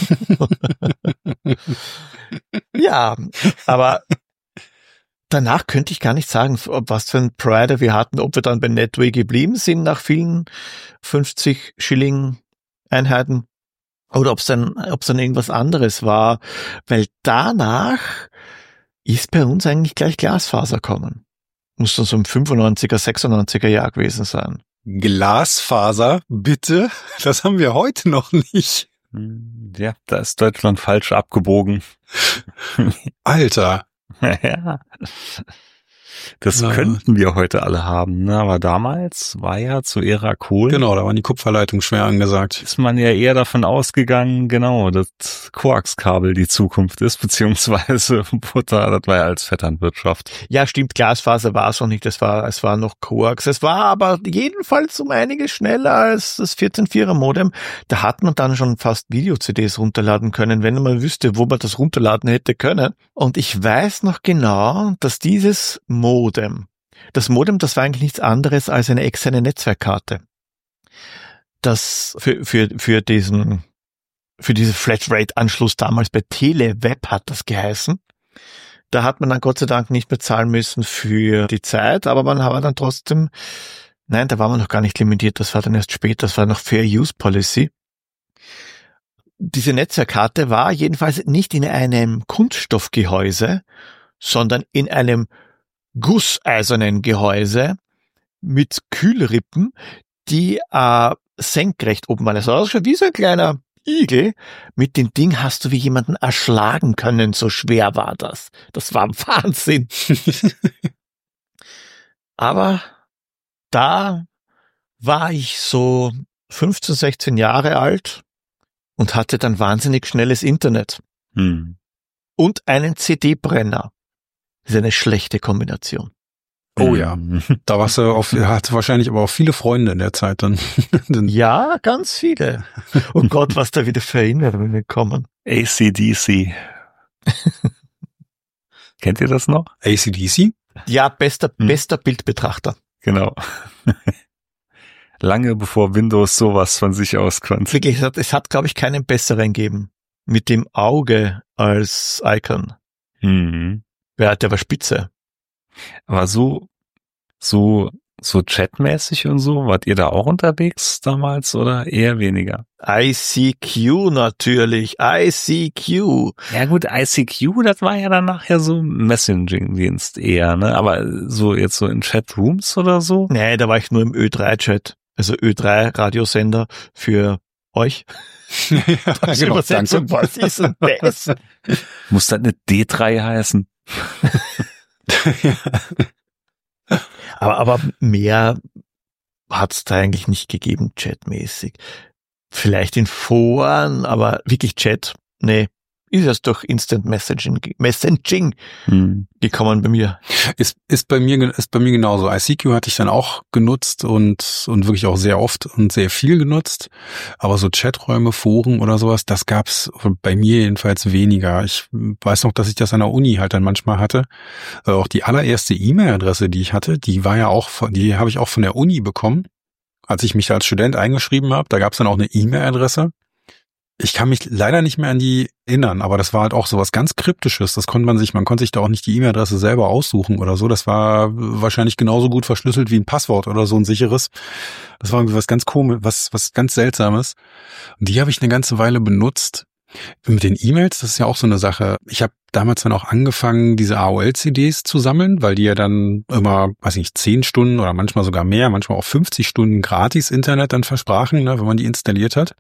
Ja, aber danach könnte ich gar nicht sagen, was für ein Provider wir hatten, ob wir dann bei Netway geblieben sind nach vielen fünfzig Schilling Einheiten oder ob es dann, ob es dann irgendwas anderes war, weil danach ist bei uns eigentlich gleich Glasfaser kommen. Muss dann so im fünfundneunziger, sechsundneunziger Jahr gewesen sein. Glasfaser, bitte? Das haben wir heute noch nicht. Ja, da ist Deutschland falsch abgebogen. Alter. Ja. Das Ja. könnten wir heute alle haben, ne? Aber damals war ja zu Ära Kohl. Genau, da waren die Kupferleitungen schwer angesagt. Ist man ja eher davon ausgegangen, genau, dass Koaxkabel die Zukunft ist, beziehungsweise Butter, das war ja als Vetternwirtschaft. Ja, stimmt, Glasfaser war es noch nicht, es war, es war noch Coax. Es war aber jedenfalls um einiges schneller als das vierzehn Komma vierer Modem. Da hat man dann schon fast Video-C Ds runterladen können, wenn man wüsste, wo man das runterladen hätte können. Und ich weiß noch genau, dass dieses Modem, das Modem, das war eigentlich nichts anderes als eine externe Netzwerkkarte. Das für, für, für diesen, für diese Flatrate-Anschluss damals bei Teleweb hat das geheißen. Da hat man dann Gott sei Dank nicht mehr zahlen müssen für die Zeit, aber man war dann trotzdem, nein, da war man noch gar nicht limitiert, das war dann erst später, das war noch Fair Use Policy. Diese Netzwerkkarte war jedenfalls nicht in einem Kunststoffgehäuse, sondern in einem gusseisernen Gehäuse mit Kühlrippen, die äh, senkrecht oben waren. Also schon wie so ein kleiner Igel. Mit dem Ding hast du wie jemanden erschlagen können, so schwer war das. Das war Wahnsinn. Aber da war ich so fünfzehn, sechzehn Jahre alt und hatte dann wahnsinnig schnelles Internet. Hm. Und einen C D-Brenner. Das ist eine schlechte Kombination. Oh ja, Hm. da warst du auf, hatte wahrscheinlich aber auch viele Freunde in der Zeit dann. Ja, ganz viele. Oh Gott, was da wieder für Erinnerungen kommen. A C D C. Kennt ihr das noch? A C D C? Ja, bester, Hm. bester Bildbetrachter. Genau. Lange bevor Windows sowas von sich aus konnte. Wirklich, es hat, es hat glaube ich, keinen besseren gegeben. Mit dem Auge als Icon. Hm. Ja, der war spitze. Aber so, so, so chatmäßig und so, wart ihr da auch unterwegs damals oder eher weniger? I C Q natürlich, I C Q. Ja gut, I C Q, das war ja dann nachher so ein Messaging-Dienst eher, ne? Aber so jetzt so in Chatrooms oder so? Nee, da war ich nur im Ö drei Chat. Also Ö drei Radiosender für euch. Ja, Als genau, Übersetzung, danke. was ist denn das? Muss das eine D drei heißen? Aber, aber mehr hat's da eigentlich nicht gegeben, chatmäßig. Vielleicht in Foren, aber wirklich Chat, nee, ist erst durch Instant Messaging, Messaging Hm. gekommen bei mir. Ist, ist bei mir, ist bei mir genauso. I C Q hatte ich dann auch genutzt und, und wirklich auch sehr oft und sehr viel genutzt. Aber so Chaträume, Foren oder sowas, das gab's bei mir jedenfalls weniger. Ich weiß noch, dass ich das an der Uni halt dann manchmal hatte. Äh, auch die allererste E-Mail-Adresse, die ich hatte, die war ja auch von, die habe ich auch von der Uni bekommen. Als ich mich als Student eingeschrieben habe, da gab's dann auch eine E-Mail-Adresse. Ich kann mich leider nicht mehr an die erinnern, aber das war halt auch so was ganz Kryptisches. Das konnte man sich, man konnte sich da auch nicht die E-Mail-Adresse selber aussuchen oder so. Das war wahrscheinlich genauso gut verschlüsselt wie ein Passwort oder so ein sicheres. Das war irgendwie was ganz komisch, was, was ganz Seltsames. Und die habe ich eine ganze Weile benutzt. Mit den E-Mails, das ist ja auch so eine Sache. Ich habe damals dann auch angefangen, diese A O L-C Ds zu sammeln, weil die ja dann immer, weiß nicht, zehn Stunden oder manchmal sogar mehr, manchmal auch fünfzig Stunden gratis Internet dann versprachen, ne, wenn man die installiert hat.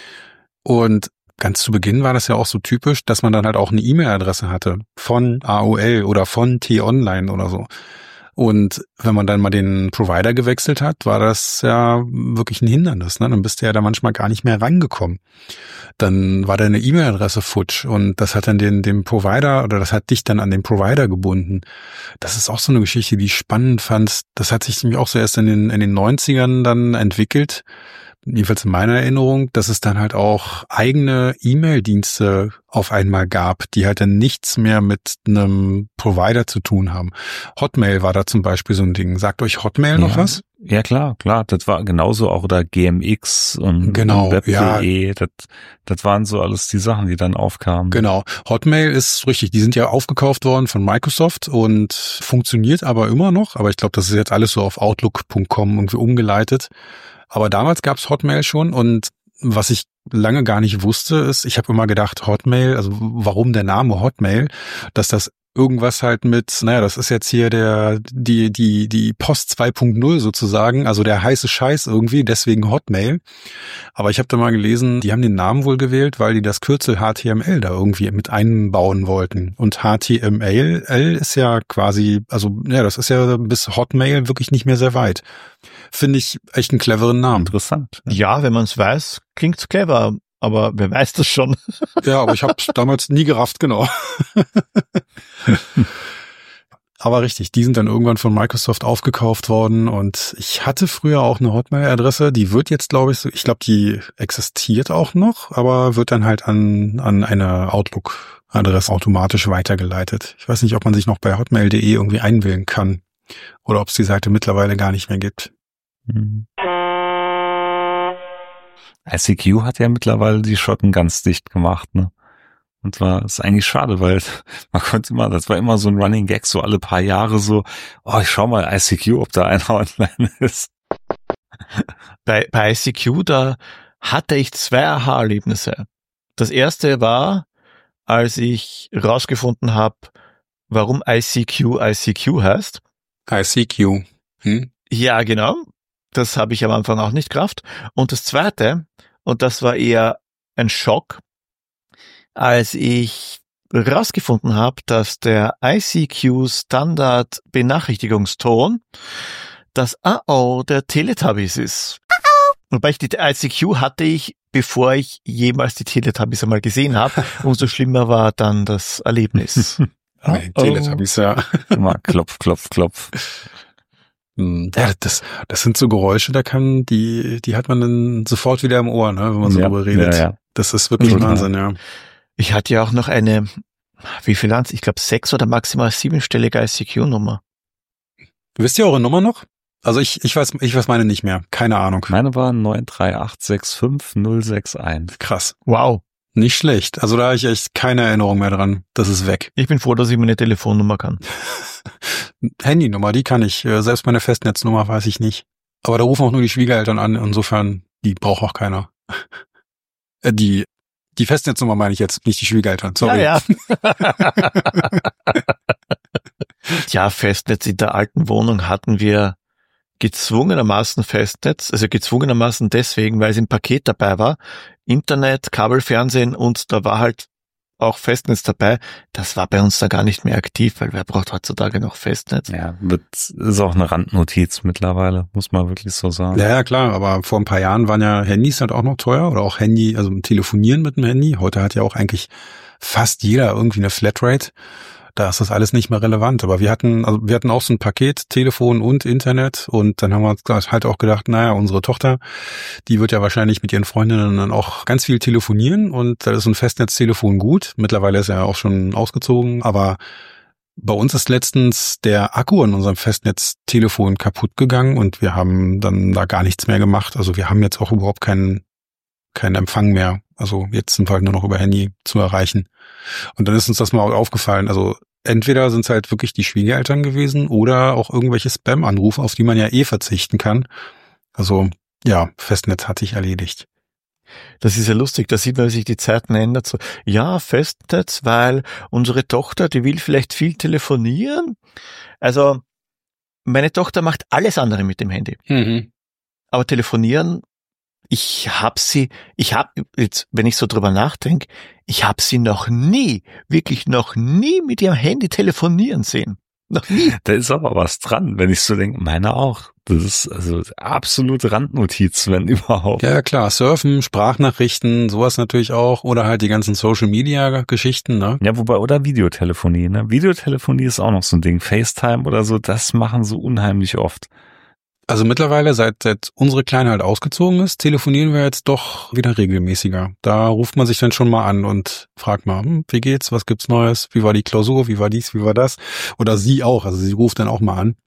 Und ganz zu Beginn war das ja auch so typisch, dass man dann halt auch eine E-Mail-Adresse hatte von A O L oder von T-Online oder so. Und wenn man dann mal den Provider gewechselt hat, war das ja wirklich ein Hindernis, ne? Dann bist du ja da manchmal gar nicht mehr rangekommen. Dann war deine E-Mail-Adresse futsch und das hat dann den, den Provider oder das hat dich dann an den Provider gebunden. Das ist auch so eine Geschichte, die ich spannend fand. Das hat sich nämlich auch so erst in den, in den neunzigern dann entwickelt. Jedenfalls in meiner Erinnerung, dass es dann halt auch eigene E-Mail-Dienste auf einmal gab, die halt dann nichts mehr mit einem Provider zu tun haben. Hotmail war da zum Beispiel so ein Ding. Sagt euch Hotmail noch Ja. was? Ja, klar, klar. Das war genauso auch da G M X und, Genau, und Web ja. punkt de. Das, das waren so alles die Sachen, die dann aufkamen. Genau. Hotmail ist richtig. Die sind ja aufgekauft worden von Microsoft und funktioniert aber immer noch. Aber ich glaube, das ist jetzt alles so auf Outlook punkt com irgendwie umgeleitet. Aber damals gab's Hotmail schon und was ich lange gar nicht wusste, ist, ich habe immer gedacht, Hotmail, also warum der Name Hotmail, dass das irgendwas halt mit, naja, das ist jetzt hier der, die, die, die Post zwei Punkt null sozusagen, also der heiße Scheiß irgendwie, deswegen Hotmail. Aber ich habe da mal gelesen, die haben den Namen wohl gewählt, weil die das Kürzel H T M L da irgendwie mit einbauen wollten. Und H T M L L ist ja quasi, also ja, das ist ja bis Hotmail wirklich nicht mehr sehr weit. Finde ich echt einen cleveren Namen. Interessant. Ja, wenn man es weiß, klingt's clever. Aber wer weiß das schon? Ja, aber ich habe es damals nie gerafft, genau. Aber richtig, die sind dann irgendwann von Microsoft aufgekauft worden und ich hatte früher auch eine Hotmail-Adresse, die wird jetzt, glaube ich, so, ich glaube, die existiert auch noch, aber wird dann halt an an eine Outlook-Adresse automatisch weitergeleitet. Ich weiß nicht, ob man sich noch bei hotmail punkt de irgendwie einwählen kann oder ob es die Seite mittlerweile gar nicht mehr gibt. Mhm. I C Q hat ja mittlerweile die Schotten ganz dicht gemacht, ne? Und war, ist eigentlich schade, weil man konnte immer, das war immer so ein Running Gag, so alle paar Jahre so, oh, ich schau mal I C Q, ob da einer online ist. Bei, bei I C Q, da hatte ich zwei Aha-Erlebnisse. Das erste war, als ich rausgefunden habe, warum I C Q I C Q heißt. I C Q. Hm? Ja, genau. Das habe ich am Anfang auch nicht gerafft. Und das zweite, und das war eher ein Schock, als ich rausgefunden habe, dass der I C Q-Standard-Benachrichtigungston das A O der Teletubbies ist. Wobei ich die I C Q hatte ich, bevor ich jemals die Teletubbies einmal gesehen habe. Umso schlimmer war dann das Erlebnis. Nee, Teletubbies, ja. Mal klopf, klopf, klopf. Ja, das, das sind so Geräusche, da kann die, die hat man dann sofort wieder im Ohr, ne, wenn man so Ja, drüber redet. ja, ja. Das ist wirklich Total. Wahnsinn, ja. Ich hatte ja auch noch eine, wie viel waren's? Ich glaube sechs oder maximal siebenstellige I C Q-Nummer. Wisst ihr eure Nummer noch? Also ich, ich weiß, ich weiß meine nicht mehr. Keine Ahnung. Meine war neun drei acht sechs fünf null sechs eins. Krass. Wow. Nicht schlecht. Also da habe ich echt keine Erinnerung mehr dran. Das ist weg. Ich bin froh, dass ich meine Telefonnummer kann. Handynummer, die kann ich. Selbst meine Festnetznummer weiß ich nicht. Aber da rufen auch nur die Schwiegereltern an. Insofern, die braucht auch keiner. Äh, die, die Festnetznummer meine ich jetzt, nicht die Schwiegereltern. Sorry. Ja, ja. Ja, Festnetz in der alten Wohnung hatten wir gezwungenermaßen Festnetz, also gezwungenermaßen deswegen, weil es im Paket dabei war. Internet, Kabelfernsehen und da war halt auch Festnetz dabei. Das war bei uns da gar nicht mehr aktiv, weil wer braucht heutzutage noch Festnetz? Ja, wird, ist auch eine Randnotiz mittlerweile, muss man wirklich so sagen. Ja, ja, klar, aber vor ein paar Jahren waren ja Handys halt auch noch teuer oder auch Handy, also Telefonieren mit dem Handy. Heute hat ja auch eigentlich fast jeder irgendwie eine Flatrate. Da ist das alles nicht mehr relevant. Aber wir hatten, also wir hatten auch so ein Paket, Telefon und Internet. Und dann haben wir uns halt auch gedacht, naja, unsere Tochter, die wird ja wahrscheinlich mit ihren Freundinnen dann auch ganz viel telefonieren. Und da ist so ein Festnetztelefon gut. Mittlerweile ist er auch schon ausgezogen. Aber bei uns ist letztens der Akku an unserem Festnetztelefon kaputt gegangen. Und wir haben dann da gar nichts mehr gemacht. Also wir haben jetzt auch überhaupt keinen, keinen Empfang mehr. Also jetzt sind wir halt nur noch über Handy zu erreichen. Und dann ist uns das mal aufgefallen. Also entweder sind es halt wirklich die Schwiegereltern gewesen oder auch irgendwelche Spam-Anrufe, auf die man ja eh verzichten kann. Also ja, Festnetz hat sich erledigt. Das ist ja lustig, da sieht man, wie sich die Zeiten ändern. So, ja, Festnetz, weil unsere Tochter, die will vielleicht viel telefonieren. Also meine Tochter macht alles andere mit dem Handy. Mhm. Aber telefonieren, ich hab sie, ich hab jetzt, wenn ich so drüber nachdenke, ich hab sie noch nie, wirklich noch nie mit ihrem Handy telefonieren sehen. Noch nie. Da ist aber was dran, wenn ich so denke, meine auch. Das ist also absolute Randnotiz, wenn überhaupt. Ja, klar, Surfen, Sprachnachrichten, sowas natürlich auch. Oder halt die ganzen Social-Media-Geschichten, ne? Ja, wobei, oder Videotelefonie, ne? Videotelefonie ist auch noch so ein Ding. FaceTime oder so, das machen so unheimlich oft. Also mittlerweile, seit, seit unsere Kleine halt ausgezogen ist, telefonieren wir jetzt doch wieder regelmäßiger. Da ruft man sich dann schon mal an und fragt mal, hm, wie geht's, was gibt's Neues, wie war die Klausur, wie war dies, wie war das? Oder sie auch, also sie ruft dann auch mal an.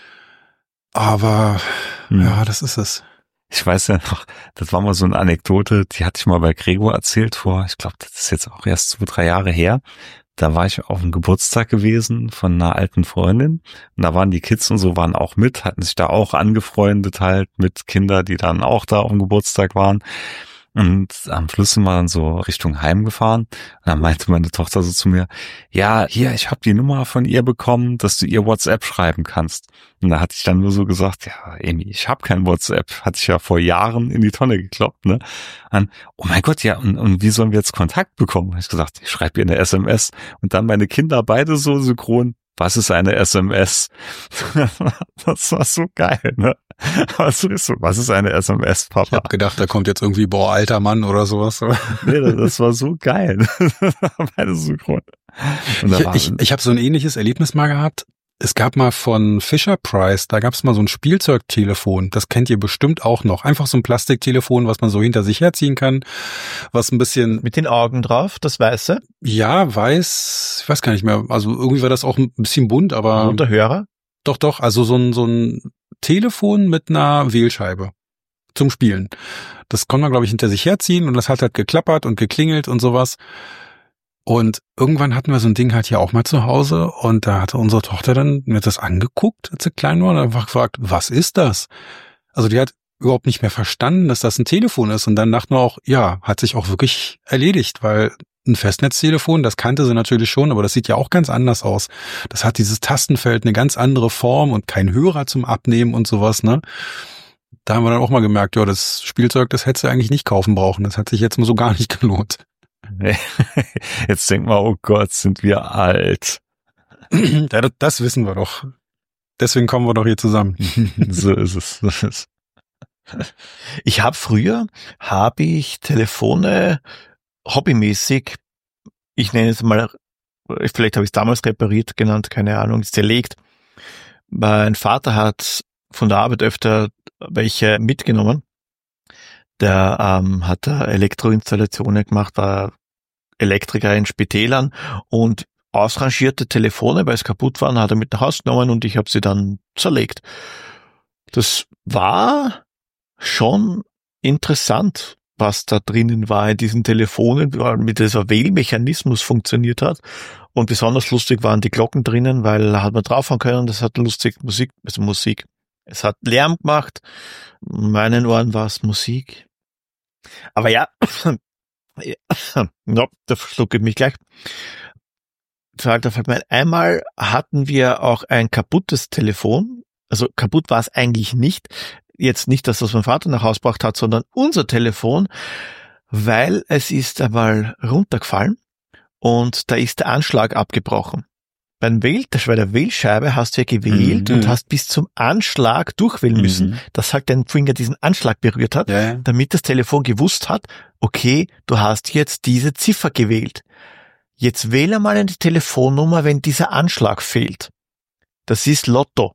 Aber, hm. ja, das ist es. Ich weiß ja noch, das war mal so eine Anekdote, die hatte ich mal bei Gregor erzählt vor, ich glaube, das ist jetzt auch erst zwei, drei Jahre her. Da war ich auf einem Geburtstag gewesen von einer alten Freundin und da waren die Kids und so, waren auch mit, hatten sich da auch angefreundet halt mit Kindern, die dann auch da auf dem Geburtstag waren. Und am Schluss sind wir dann so Richtung Heim gefahren. Und dann meinte meine Tochter so zu mir, ja, hier, ich habe die Nummer von ihr bekommen, dass du ihr WhatsApp schreiben kannst. Und da hatte ich dann nur so gesagt, ja, Amy, ich habe kein WhatsApp. Hatte ich ja vor Jahren in die Tonne gekloppt, ne? Und, oh mein Gott, ja, und, und wie sollen wir jetzt Kontakt bekommen? Da hab ich gesagt, ich schreibe ihr eine S M S. Und dann meine Kinder beide so synchron, was ist eine S M S? Das war so geil, ne? Was ist so, was ist eine S M S, Papa? Ich hab gedacht, da kommt jetzt irgendwie, boah, alter Mann oder sowas. Nee, das war so geil. Beide synchron. Und da Ich, war, ich, ich habe so ein ähnliches Erlebnis mal gehabt. Es gab mal von Fisher-Price, da gab es mal so ein Spielzeugtelefon, das kennt ihr bestimmt auch noch. Einfach so ein Plastiktelefon, was man so hinter sich herziehen kann, was ein bisschen... Mit den Augen drauf, das Weiße. Ja, weiß, ich weiß gar nicht mehr, also irgendwie war das auch ein bisschen bunt, aber... Und der Hörer. Doch, doch, also so ein, so ein Telefon mit einer Wählscheibe zum Spielen. Das konnte man, glaube ich, hinter sich herziehen und das hat halt geklappert und geklingelt und sowas. Und irgendwann hatten wir so ein Ding halt hier auch mal zu Hause und da hatte unsere Tochter dann mir das angeguckt, als sie klein war, und einfach gefragt, was ist das? Also die hat überhaupt nicht mehr verstanden, dass das ein Telefon ist, und dann dachten wir auch, ja, hat sich auch wirklich erledigt, weil ein Festnetztelefon, das kannte sie natürlich schon, aber das sieht ja auch ganz anders aus. Das hat dieses Tastenfeld eine ganz andere Form und kein Hörer zum Abnehmen und sowas, ne? Da haben wir dann auch mal gemerkt, ja, das Spielzeug, das hättest du eigentlich nicht kaufen brauchen. Das hat sich jetzt mal so gar nicht gelohnt. Jetzt denkt man, oh Gott, sind wir alt. Ja, das, das wissen wir doch. Deswegen kommen wir doch hier zusammen. So ist es. So ist es. Ich habe früher, habe ich Telefone hobbymäßig, ich nenne es mal, vielleicht habe ich es damals repariert genannt, keine Ahnung, zerlegt. Mein Vater hat von der Arbeit öfter welche mitgenommen. Der ähm, hat da Elektroinstallationen gemacht, war Elektriker in Spitälern, und ausrangierte Telefone, weil es kaputt waren, hat er mit nach Hause genommen und ich habe sie dann zerlegt. Das war schon interessant, was da drinnen war in diesen Telefonen, weil mit dieser Wählmechanismus funktioniert hat. Und besonders lustig waren die Glocken drinnen, weil da hat man draufhauen können, das hat lustig Musik, also Musik. Es hat Lärm gemacht. In meinen Ohren war es Musik. Aber ja, no, da verschlucke ich mich gleich. Einmal hatten wir auch ein kaputtes Telefon. Also kaputt war es eigentlich nicht. Jetzt nicht das, was mein Vater nach Hause gebracht hat, sondern unser Telefon, weil es ist einmal runtergefallen und da ist der Anschlag abgebrochen. Beim Wähl, bei der Wählscheibe hast du ja gewählt mhm. und hast bis zum Anschlag durchwählen mhm. müssen, dass halt dein Finger diesen Anschlag berührt hat, ja, ja. damit das Telefon gewusst hat, okay, du hast jetzt diese Ziffer gewählt. Jetzt wähle mal eine Telefonnummer, wenn dieser Anschlag fehlt. Das ist Lotto.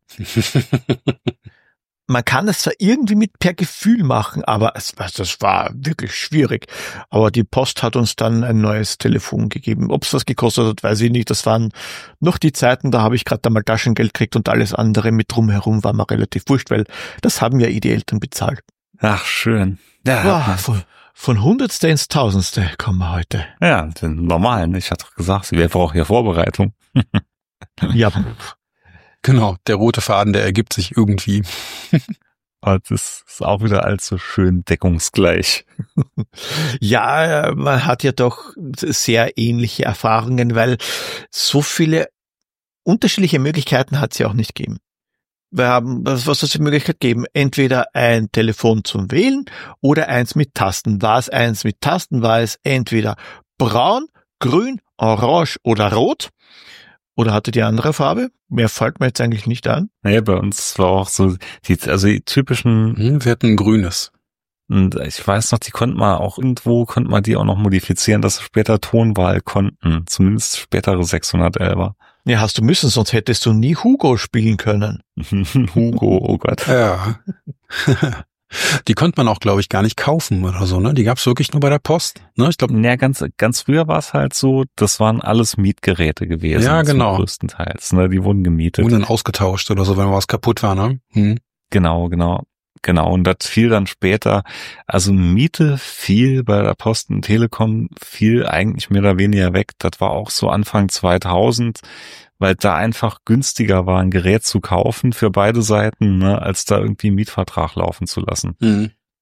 Man kann es zwar irgendwie mit per Gefühl machen, aber es, das war wirklich schwierig. Aber die Post hat uns dann ein neues Telefon gegeben. Ob es was gekostet hat, weiß ich nicht. Das waren noch die Zeiten, da habe ich gerade einmal Taschengeld gekriegt und alles andere mit drumherum war mir relativ wurscht, weil das haben ja eh die Eltern bezahlt. Ach, schön. Ja, wow, von, von Hundertste ins Tausendste kommen wir heute. Ja, normal. Ich hatte gesagt, wir brauchen ja Vorbereitung. Ja. Genau, der rote Faden, der ergibt sich irgendwie. Aber das ist auch wieder allzu schön deckungsgleich. Ja, man hat ja doch sehr ähnliche Erfahrungen, weil so viele unterschiedliche Möglichkeiten hat es ja auch nicht gegeben. Wir haben, was soll es die Möglichkeit geben? Entweder ein Telefon zum Wählen oder eins mit Tasten. War es eins mit Tasten, war es entweder braun, grün, orange oder rot. Oder hatte die andere Farbe? Mehr fällt mir jetzt eigentlich nicht an. Naja, bei uns war auch so, die, also die typischen... Hm, wir hatten ein grünes. Und ich weiß noch, die konnten man auch irgendwo, konnte man die auch noch modifizieren, dass sie später Tonwahl konnten. Zumindest spätere sechshundertelfer. Ja, hast du müssen, sonst hättest du nie Hugo spielen können. Hugo, oh Gott. Ja. Die konnte man auch, glaube ich, gar nicht kaufen oder so, ne? Die gab's wirklich nur bei der Post, ne? Ich glaube, ja, ganz ganz früher war es halt so, das waren alles Mietgeräte gewesen. Ja, genau. Größtenteils, ne? Die wurden gemietet. Wurden dann ausgetauscht oder so, wenn was kaputt war, ne? Hm. Genau, genau. Genau, und das fiel dann später, also Miete fiel bei der Post und Telekom, fiel eigentlich mehr oder weniger weg. Das war auch so Anfang zweitausend, weil da einfach günstiger war, ein Gerät zu kaufen für beide Seiten, ne, als da irgendwie einen Mietvertrag laufen zu lassen. Mhm.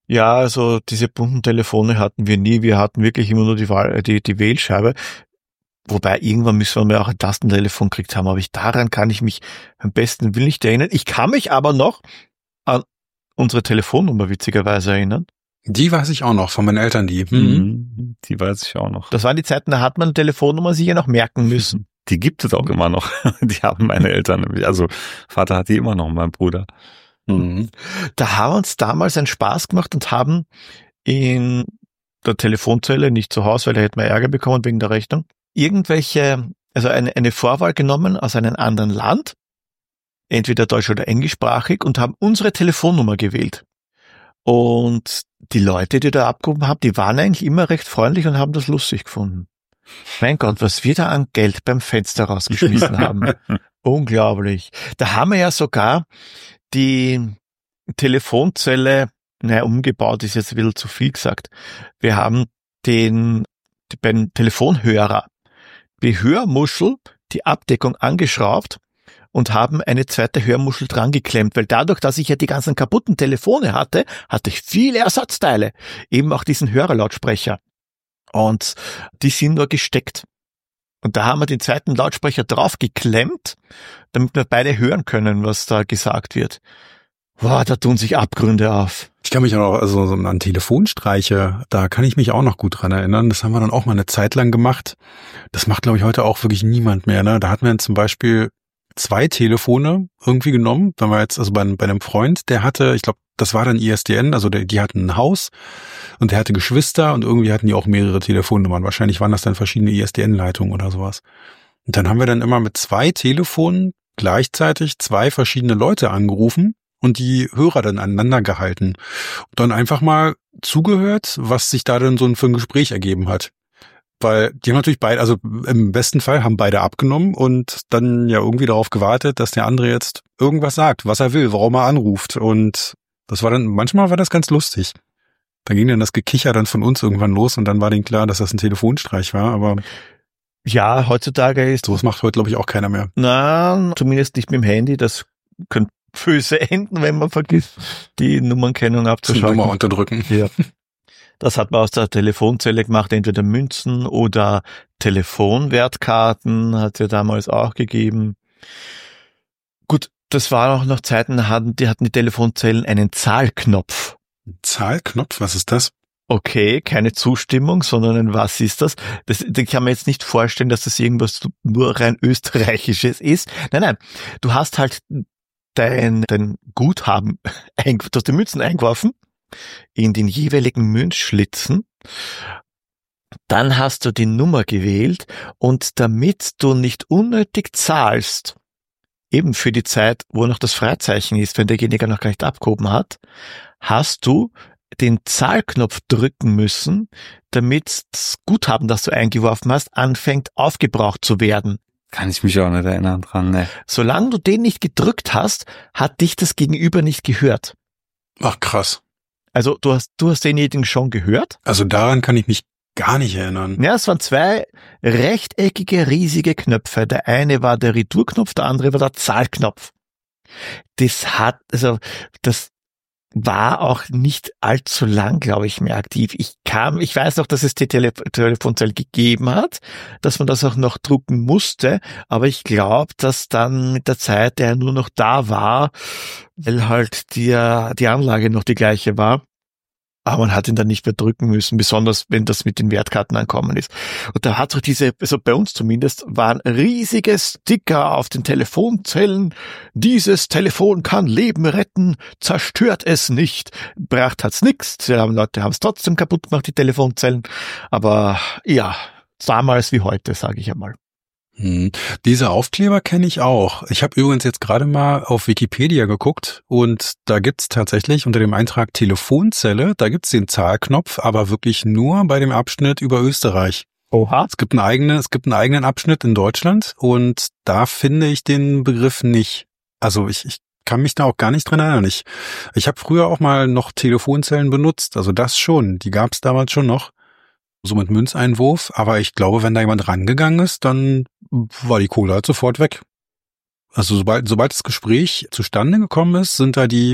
Ja, also diese bunten Telefone hatten wir nie. Wir hatten wirklich immer nur die, Wahl, die, die Wählscheibe. Wobei irgendwann müssen wir auch ein Tastentelefon gekriegt haben. Aber ich, daran kann ich mich am besten will nicht erinnern. Ich kann mich aber noch an unsere Telefonnummer witzigerweise erinnern. Die weiß ich auch noch, von meinen Eltern, die. Mhm. Mhm. Die weiß ich auch noch. Das waren die Zeiten, da hat man eine Telefonnummer sich ja noch merken müssen. Die gibt es auch immer noch. Die haben meine Eltern nämlich. Also Vater hat die immer noch, mein Bruder. Mhm. Da haben wir uns damals einen Spaß gemacht und haben in der Telefonzelle, nicht zu Hause, weil da hätten wir Ärger bekommen wegen der Rechnung, irgendwelche, also eine, eine Vorwahl genommen aus einem anderen Land, entweder deutsch- oder englischsprachig, und haben unsere Telefonnummer gewählt. Und die Leute, die da abgehoben haben, die waren eigentlich immer recht freundlich und haben das lustig gefunden. Mein Gott, was wir da an Geld beim Fenster rausgeschmissen haben. Unglaublich. Da haben wir ja sogar die Telefonzelle, naja, umgebaut ist jetzt ein bisschen zu viel gesagt. Wir haben den, beim Telefonhörer, die Hörmuschel, die Abdeckung angeschraubt und haben eine zweite Hörmuschel dran geklemmt, weil dadurch, dass ich ja die ganzen kaputten Telefone hatte, hatte ich viele Ersatzteile, eben auch diesen Hörerlautsprecher. Und die sind nur gesteckt. Und da haben wir den zweiten Lautsprecher drauf geklemmt, damit wir beide hören können, was da gesagt wird. Boah, da tun sich Abgründe auf. Ich kann mich auch noch, also so an Telefonstreiche, da kann ich mich auch noch gut dran erinnern. Das haben wir dann auch mal eine Zeit lang gemacht. Das macht, glaube ich, heute auch wirklich niemand mehr. Ne? Da hatten wir dann zum Beispiel zwei Telefone irgendwie genommen. Wenn wir jetzt, also bei, bei einem Freund, der hatte, ich glaube, das war dann I S D N, also der, die hatten ein Haus und der hatte Geschwister und irgendwie hatten die auch mehrere Telefonnummern. Wahrscheinlich waren das dann verschiedene I S D N-Leitungen oder sowas. Und dann haben wir dann immer mit zwei Telefonen gleichzeitig zwei verschiedene Leute angerufen und die Hörer dann aneinander gehalten. Und dann einfach mal zugehört, was sich da dann so für ein Gespräch ergeben hat. Weil die haben natürlich beide, also im besten Fall haben beide abgenommen und dann ja irgendwie darauf gewartet, dass der andere jetzt irgendwas sagt, was er will, warum er anruft. Und das war dann, manchmal war das ganz lustig. Da ging dann das Gekicher dann von uns irgendwann los und dann war denen klar, dass das ein Telefonstreich war, aber ja, heutzutage ist... sowas macht heute, glaube ich, auch keiner mehr. Na, zumindest nicht mit dem Handy, das könnte böse enden, wenn man vergisst, die Nummernkennung abzuschalten. Nummer unterdrücken. Ja. Das hat man aus der Telefonzelle gemacht, entweder Münzen oder Telefonwertkarten, hat es ja damals auch gegeben. Gut, das waren auch noch Zeiten, da hatten die, hatten die Telefonzellen einen Zahlknopf. Zahlknopf, was ist das? Okay, keine Zustimmung, sondern ein was ist das? Das, ich kann mir jetzt nicht vorstellen, dass das irgendwas nur rein Österreichisches ist. Nein, nein, du hast halt dein, dein Guthaben, du hast die Münzen eingeworfen in den jeweiligen Münzschlitzen. Dann hast du die Nummer gewählt und damit du nicht unnötig zahlst, eben für die Zeit, wo noch das Freizeichen ist, wenn derjenige noch gar nicht abgehoben hat, hast du den Zahlknopf drücken müssen, damit das Guthaben, das du eingeworfen hast, anfängt aufgebraucht zu werden. Kann ich mich auch nicht erinnern dran, ne. Solange du den nicht gedrückt hast, hat dich das Gegenüber nicht gehört. Ach, krass. Also du hast, du hast denjenigen schon gehört? Also daran kann ich mich gar nicht erinnern. Ja, es waren zwei rechteckige, riesige Knöpfe. Der eine war der Retourknopf, der andere war der Zahlknopf. Das hat, also das war auch nicht allzu lang, glaube ich, mehr aktiv. Ich kam, ich weiß noch, dass es die Tele- Telefonzelle gegeben hat, dass man das auch noch drucken musste, aber ich glaube, dass dann mit der Zeit der nur noch da war, weil halt die, die Anlage noch die gleiche war. Aber man hat ihn dann nicht mehr drücken müssen, besonders wenn das mit den Wertkarten ankommen ist. Und da hat so diese, also bei uns zumindest, waren riesige Sticker auf den Telefonzellen. Dieses Telefon kann Leben retten, zerstört es nicht. Bracht hat's nix. Die Leute haben es trotzdem kaputt gemacht, die Telefonzellen. Aber ja, damals wie heute, sage ich einmal. Hm. Diese Aufkleber kenne ich auch. Ich habe übrigens jetzt gerade mal auf Wikipedia geguckt und da gibt's tatsächlich unter dem Eintrag Telefonzelle, da gibt's den Zahlknopf, aber wirklich nur bei dem Abschnitt über Österreich. Oha. Es gibt einen eigenen, es gibt einen eigenen Abschnitt in Deutschland und da finde ich den Begriff nicht. Also ich, ich kann mich da auch gar nicht dran erinnern. Ich, ich habe früher auch mal noch Telefonzellen benutzt, also das schon, die gab's damals schon noch. So mit Münzeinwurf, aber ich glaube, wenn da jemand rangegangen ist, dann war die Kohle halt sofort weg. Also sobald, sobald das Gespräch zustande gekommen ist, sind da die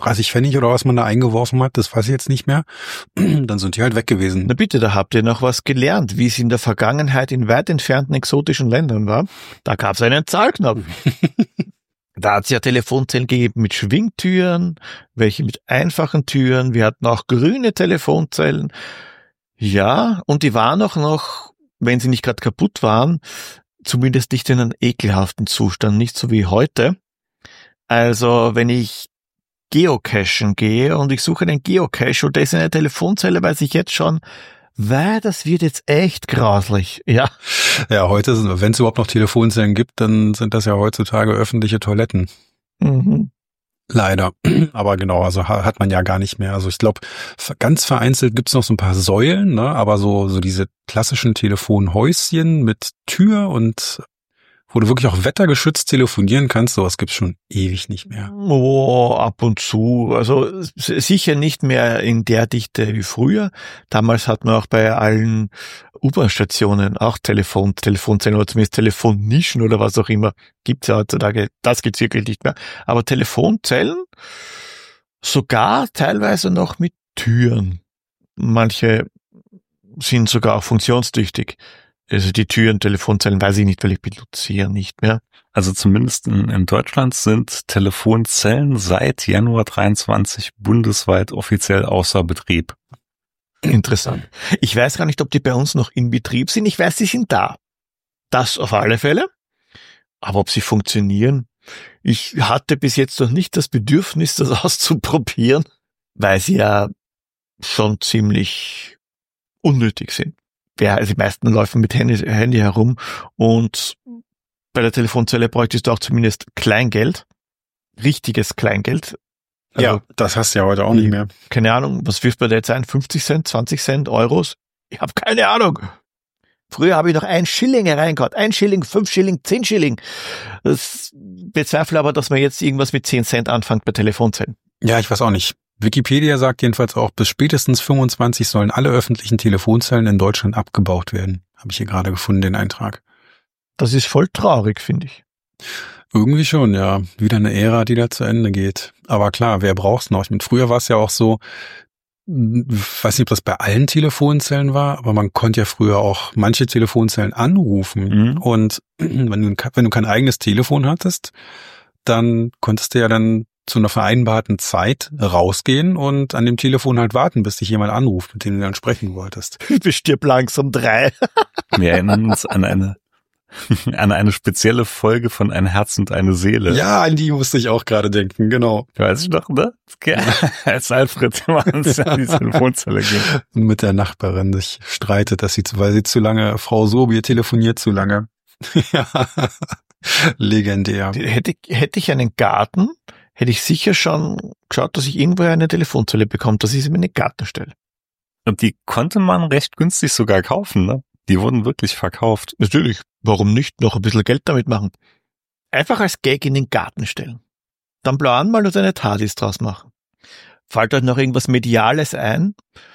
dreißig Pfennig oder was man da eingeworfen hat, das weiß ich jetzt nicht mehr. Dann sind die halt weg gewesen. Na bitte, da habt ihr noch was gelernt, wie es in der Vergangenheit in weit entfernten exotischen Ländern war. Da gab es einen Zahlknopf. Da hat es ja Telefonzellen gegeben mit Schwingtüren, welche mit einfachen Türen. Wir hatten auch grüne Telefonzellen. Ja, und die waren auch noch, wenn sie nicht gerade kaputt waren, zumindest nicht in einem ekelhaften Zustand, nicht so wie heute. Also wenn ich geocachen gehe und ich suche einen Geocache und da ist eine Telefonzelle, weiß ich jetzt schon, weil das wird jetzt echt grauslich, ja. Ja, heute, wenn es überhaupt noch Telefonzellen gibt, dann sind das ja heutzutage öffentliche Toiletten. Mhm. Leider. Aber genau, also hat man ja gar nicht mehr. Also ich glaube, ganz vereinzelt gibt's noch so ein paar Säulen, ne? Aber so so diese klassischen Telefonhäuschen mit Tür und wo du wirklich auch wettergeschützt telefonieren kannst, sowas gibt's schon ewig nicht mehr. Oh, ab und zu. Also sicher nicht mehr in der Dichte wie früher. Damals hat man auch bei allen U-Bahn-Stationen auch Telefon, Telefonzellen oder zumindest Telefonnischen oder was auch immer. Gibt's ja heutzutage. Das gibt's wirklich nicht mehr. Aber Telefonzellen sogar teilweise noch mit Türen. Manche sind sogar auch funktionstüchtig. Also die Türen, Telefonzellen, weiß ich nicht, weil ich benutze sie ja nicht mehr. Also zumindest in, in Deutschland sind Telefonzellen seit Januar dreiundzwanzig bundesweit offiziell außer Betrieb. Interessant. Ich weiß gar nicht, ob die bei uns noch in Betrieb sind. Ich weiß, sie sind da. Das auf alle Fälle. Aber ob sie funktionieren, ich hatte bis jetzt noch nicht das Bedürfnis, das auszuprobieren, weil sie ja schon ziemlich unnötig sind. Ja, also die meisten laufen mit Handy, Handy herum und bei der Telefonzelle bräuchtest du auch zumindest Kleingeld, richtiges Kleingeld. Also, ja, das hast du ja heute auch nicht mehr. Keine Ahnung, was wirft bei der jetzt ein? fünfzig Cent, zwanzig Cent, Euros? Ich habe keine Ahnung. Früher habe ich noch ein Schilling hereingehauen. Ein Schilling, fünf Schilling, zehn Schilling. Das bezweifle aber, dass man jetzt irgendwas mit zehn Cent anfängt bei Telefonzellen. Ja, ich weiß auch nicht. Wikipedia sagt jedenfalls auch, bis spätestens fünfundzwanzig sollen alle öffentlichen Telefonzellen in Deutschland abgebaut werden. Habe ich hier gerade gefunden, den Eintrag. Das ist voll traurig, finde ich. Irgendwie schon, ja. Wieder eine Ära, die da zu Ende geht. Aber klar, wer braucht's noch? Ich meine, früher war es ja auch so, ich weiß nicht, ob das bei allen Telefonzellen war, aber man konnte ja früher auch manche Telefonzellen anrufen. Mhm. Und wenn du, wenn du kein eigenes Telefon hattest, dann konntest du ja dann zu einer vereinbarten Zeit rausgehen und an dem Telefon halt warten, bis dich jemand anruft, mit dem du dann sprechen wolltest. Ich stirb langsam drei. Wir erinnern uns an eine an eine spezielle Folge von Ein Herz und eine Seele. Ja, an die musste ich auch gerade denken, genau. Weiß ich doch, ne? Als Alfred immer ans in die Telefonzelle ging. Und mit der Nachbarin sich streitet, dass sie, weil sie zu lange, Frau Sobier telefoniert zu lange. Ja, legendär. Hätte, hätte ich einen Garten, hätte ich sicher schon geschaut, dass ich irgendwo eine Telefonzelle bekomme, dass ich sie mir in den Garten stelle. Und die konnte man recht günstig sogar kaufen, ne? Die wurden wirklich verkauft. Natürlich. Warum nicht noch ein bisschen Geld damit machen? Einfach als Gag in den Garten stellen. Dann blau anmalen und eine TARDIS draus machen. Fällt euch noch irgendwas Mediales ein?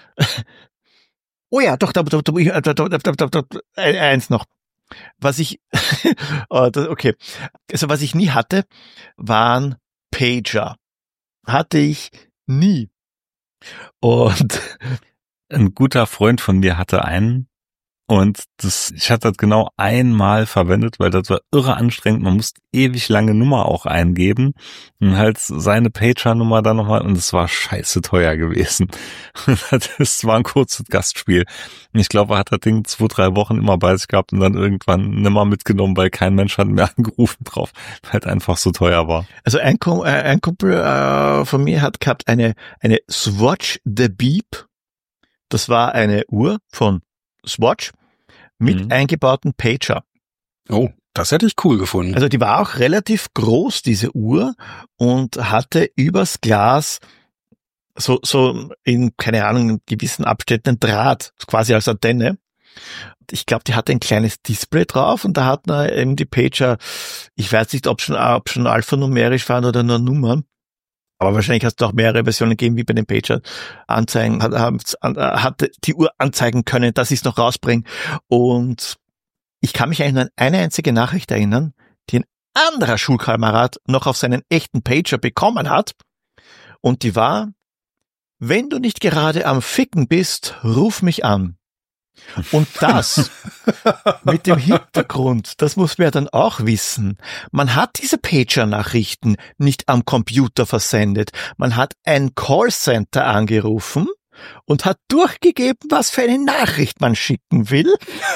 Oh ja, doch, da, da, da, da, da, da, da, eins noch. Was ich, oh, das, okay. Also was ich nie hatte, waren Pager. Hatte ich nie. Und ein guter Freund von mir hatte einen. Und das, ich hatte das genau einmal verwendet, weil das war irre anstrengend. Man musste ewig lange Nummer auch eingeben und halt seine Pager-Nummer dann nochmal, und es war scheiße teuer gewesen. Das war ein kurzes Gastspiel. Ich glaube, er hat das Ding zwei, drei Wochen immer bei sich gehabt und dann irgendwann nimmer mitgenommen, weil kein Mensch hat mehr angerufen drauf, weil es einfach so teuer war. Also ein, ein Kumpel äh, von mir hat gehabt eine, eine Swatch The Beep. Das war eine Uhr von Swatch mit mhm. eingebauten Pager. Oh, das hätte ich cool gefunden. Also die war auch relativ groß, diese Uhr, und hatte übers Glas so so in, keine Ahnung, in gewissen Abständen ein Draht, quasi als Antenne. Ich glaube, die hatte ein kleines Display drauf und da hat man eben die Pager, ich weiß nicht, ob schon, ob schon alphanumerisch waren oder nur Nummern. Aber wahrscheinlich hast du auch mehrere Versionen gegeben, wie bei den Pager anzeigen, hat, hat die Uhr anzeigen können, dass ich es noch rausbringe. Und ich kann mich eigentlich nur an eine einzige Nachricht erinnern, die ein anderer Schulkamerad noch auf seinen echten Pager bekommen hat. Und die war: Wenn du nicht gerade am Ficken bist, ruf mich an. Und das mit dem Hintergrund, das muss man ja dann auch wissen. Man hat diese Pager-Nachrichten nicht am Computer versendet. Man hat ein Callcenter angerufen und hat durchgegeben, was für eine Nachricht man schicken will.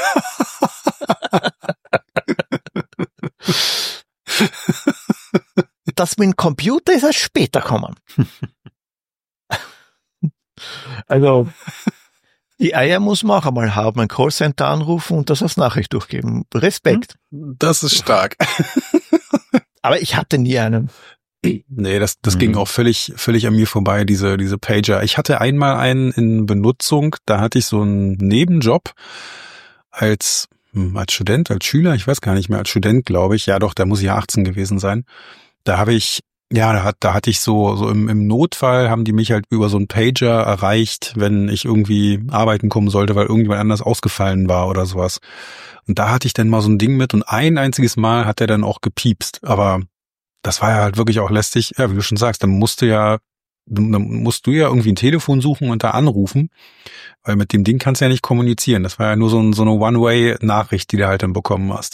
Das mit dem Computer ist erst später gekommen. Also, die Eier muss man auch einmal haben, ein Callcenter anrufen und das als Nachricht durchgeben. Respekt. Das ist stark. Aber ich hatte nie einen. Nee, das, das Mhm. ging auch völlig, völlig an mir vorbei, diese, diese Pager. Ich hatte einmal einen in Benutzung, da hatte ich so einen Nebenjob als, hm, als Student, als Schüler, ich weiß gar nicht mehr, als Student, glaube ich. Ja doch, da muss ich ja achtzehn gewesen sein. Da habe ich, ja, da, hat, da hatte ich so, so im, im Notfall haben die mich halt über so einen Pager erreicht, wenn ich irgendwie arbeiten kommen sollte, weil irgendjemand anders ausgefallen war oder sowas. Und da hatte ich dann mal so ein Ding mit und ein einziges Mal hat der dann auch gepiepst. Aber das war ja halt wirklich auch lästig. Ja, wie du schon sagst, dann musst du ja, dann musst du ja irgendwie ein Telefon suchen und da anrufen, weil mit dem Ding kannst du ja nicht kommunizieren. Das war ja nur so, ein, so eine One-Way-Nachricht, die du halt dann bekommen hast.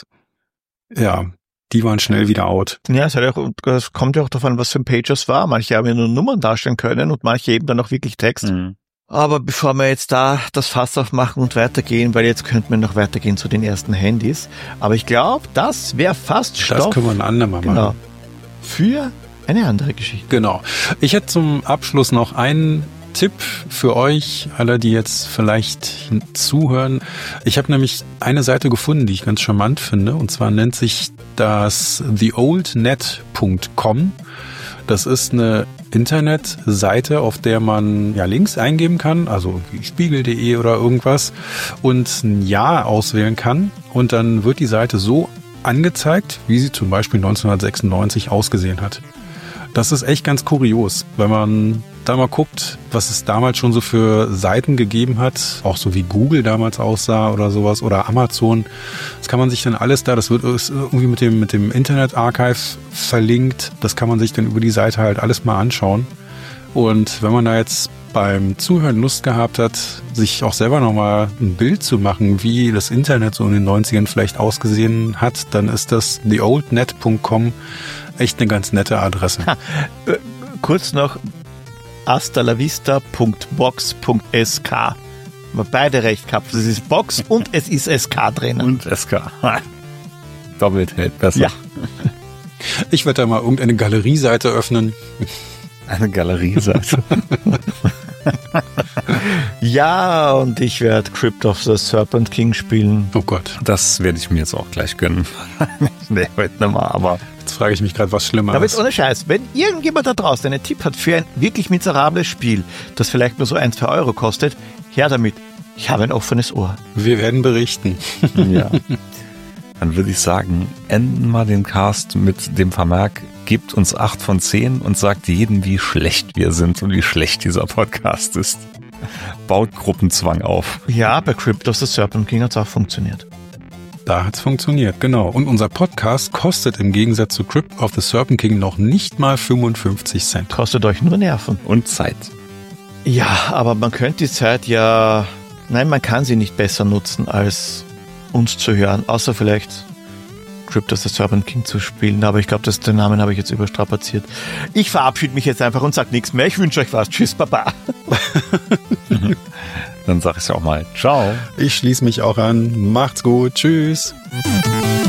Ja, die waren schnell wieder out. Ja, es hat ja auch, das kommt ja auch davon, was für ein Pager es war. Manche haben ja nur Nummern darstellen können und manche eben dann auch wirklich Text. Mhm. Aber bevor wir jetzt da das Fass aufmachen und weitergehen, weil jetzt könnten wir noch weitergehen zu den ersten Handys. Aber ich glaube, das wäre fast Stoff. Das können wir ein andermal machen. Genau. Für eine andere Geschichte. Genau. Ich hätte zum Abschluss noch einen Tipp für euch, alle, die jetzt vielleicht zuhören. Ich habe nämlich eine Seite gefunden, die ich ganz charmant finde. Und zwar nennt sich das the old net punkt com. Das ist eine Internetseite, auf der man ja Links eingeben kann, also wie spiegel punkt de oder irgendwas, und ein Jahr auswählen kann. Und dann wird die Seite so angezeigt, wie sie zum Beispiel neunzehnhundertsechsundneunzig ausgesehen hat. Das ist echt ganz kurios, wenn man da mal guckt, was es damals schon so für Seiten gegeben hat, auch so wie Google damals aussah oder sowas oder Amazon. Das kann man sich dann alles da, das wird irgendwie mit dem, mit dem Internet Archive verlinkt. Das kann man sich dann über die Seite halt alles mal anschauen. Und wenn man da jetzt beim Zuhören Lust gehabt hat, sich auch selber nochmal ein Bild zu machen, wie das Internet so in den neunzigern vielleicht ausgesehen hat, dann ist das the old net punkt com echt eine ganz nette Adresse. Ha, äh, kurz noch hasta la vista punkt box punkt s k. Wir haben beide recht gehabt. Es ist Box und es ist S K drin. Und S K. Doppelt hält besser. Ja. Ich werde da mal irgendeine Galerieseite öffnen. Eine Galerieseite. Ja, und ich werde Crypt of the Serpent King spielen. Oh Gott. Das werde ich mir jetzt auch gleich gönnen. Nee, heute nicht mal, aber Jetzt frage ich mich gerade, was schlimmer Aber jetzt ist. ohne Scheiß, wenn irgendjemand da draußen einen Tipp hat für ein wirklich miserables Spiel, das vielleicht nur so ein, zwei Euro kostet, her damit. Ich habe ein offenes Ohr. Wir werden berichten. ja. Dann würde ich sagen, enden wir den Cast mit dem Vermerk, gebt uns acht von zehn und sagt jedem, wie schlecht wir sind und wie schlecht dieser Podcast ist. Baut Gruppenzwang auf. Ja, bei Crypt of the Serpent King hat es auch funktioniert. Da hat's funktioniert, genau. Und unser Podcast kostet im Gegensatz zu Crypt of the Serpent King noch nicht mal fünfundfünfzig Cent. Kostet euch nur Nerven. Und Zeit. Ja, aber man könnte die Zeit ja... Nein, man kann sie nicht besser nutzen, als uns zu hören. Außer vielleicht Crypt of the Serpent King zu spielen. Aber ich glaube, den Namen habe ich jetzt überstrapaziert. Ich verabschiede mich jetzt einfach und sage nichts mehr. Ich wünsche euch was. Tschüss, Baba. Dann sag ich ja auch mal ciao. Ich schließe mich auch an. Macht's gut. Tschüss.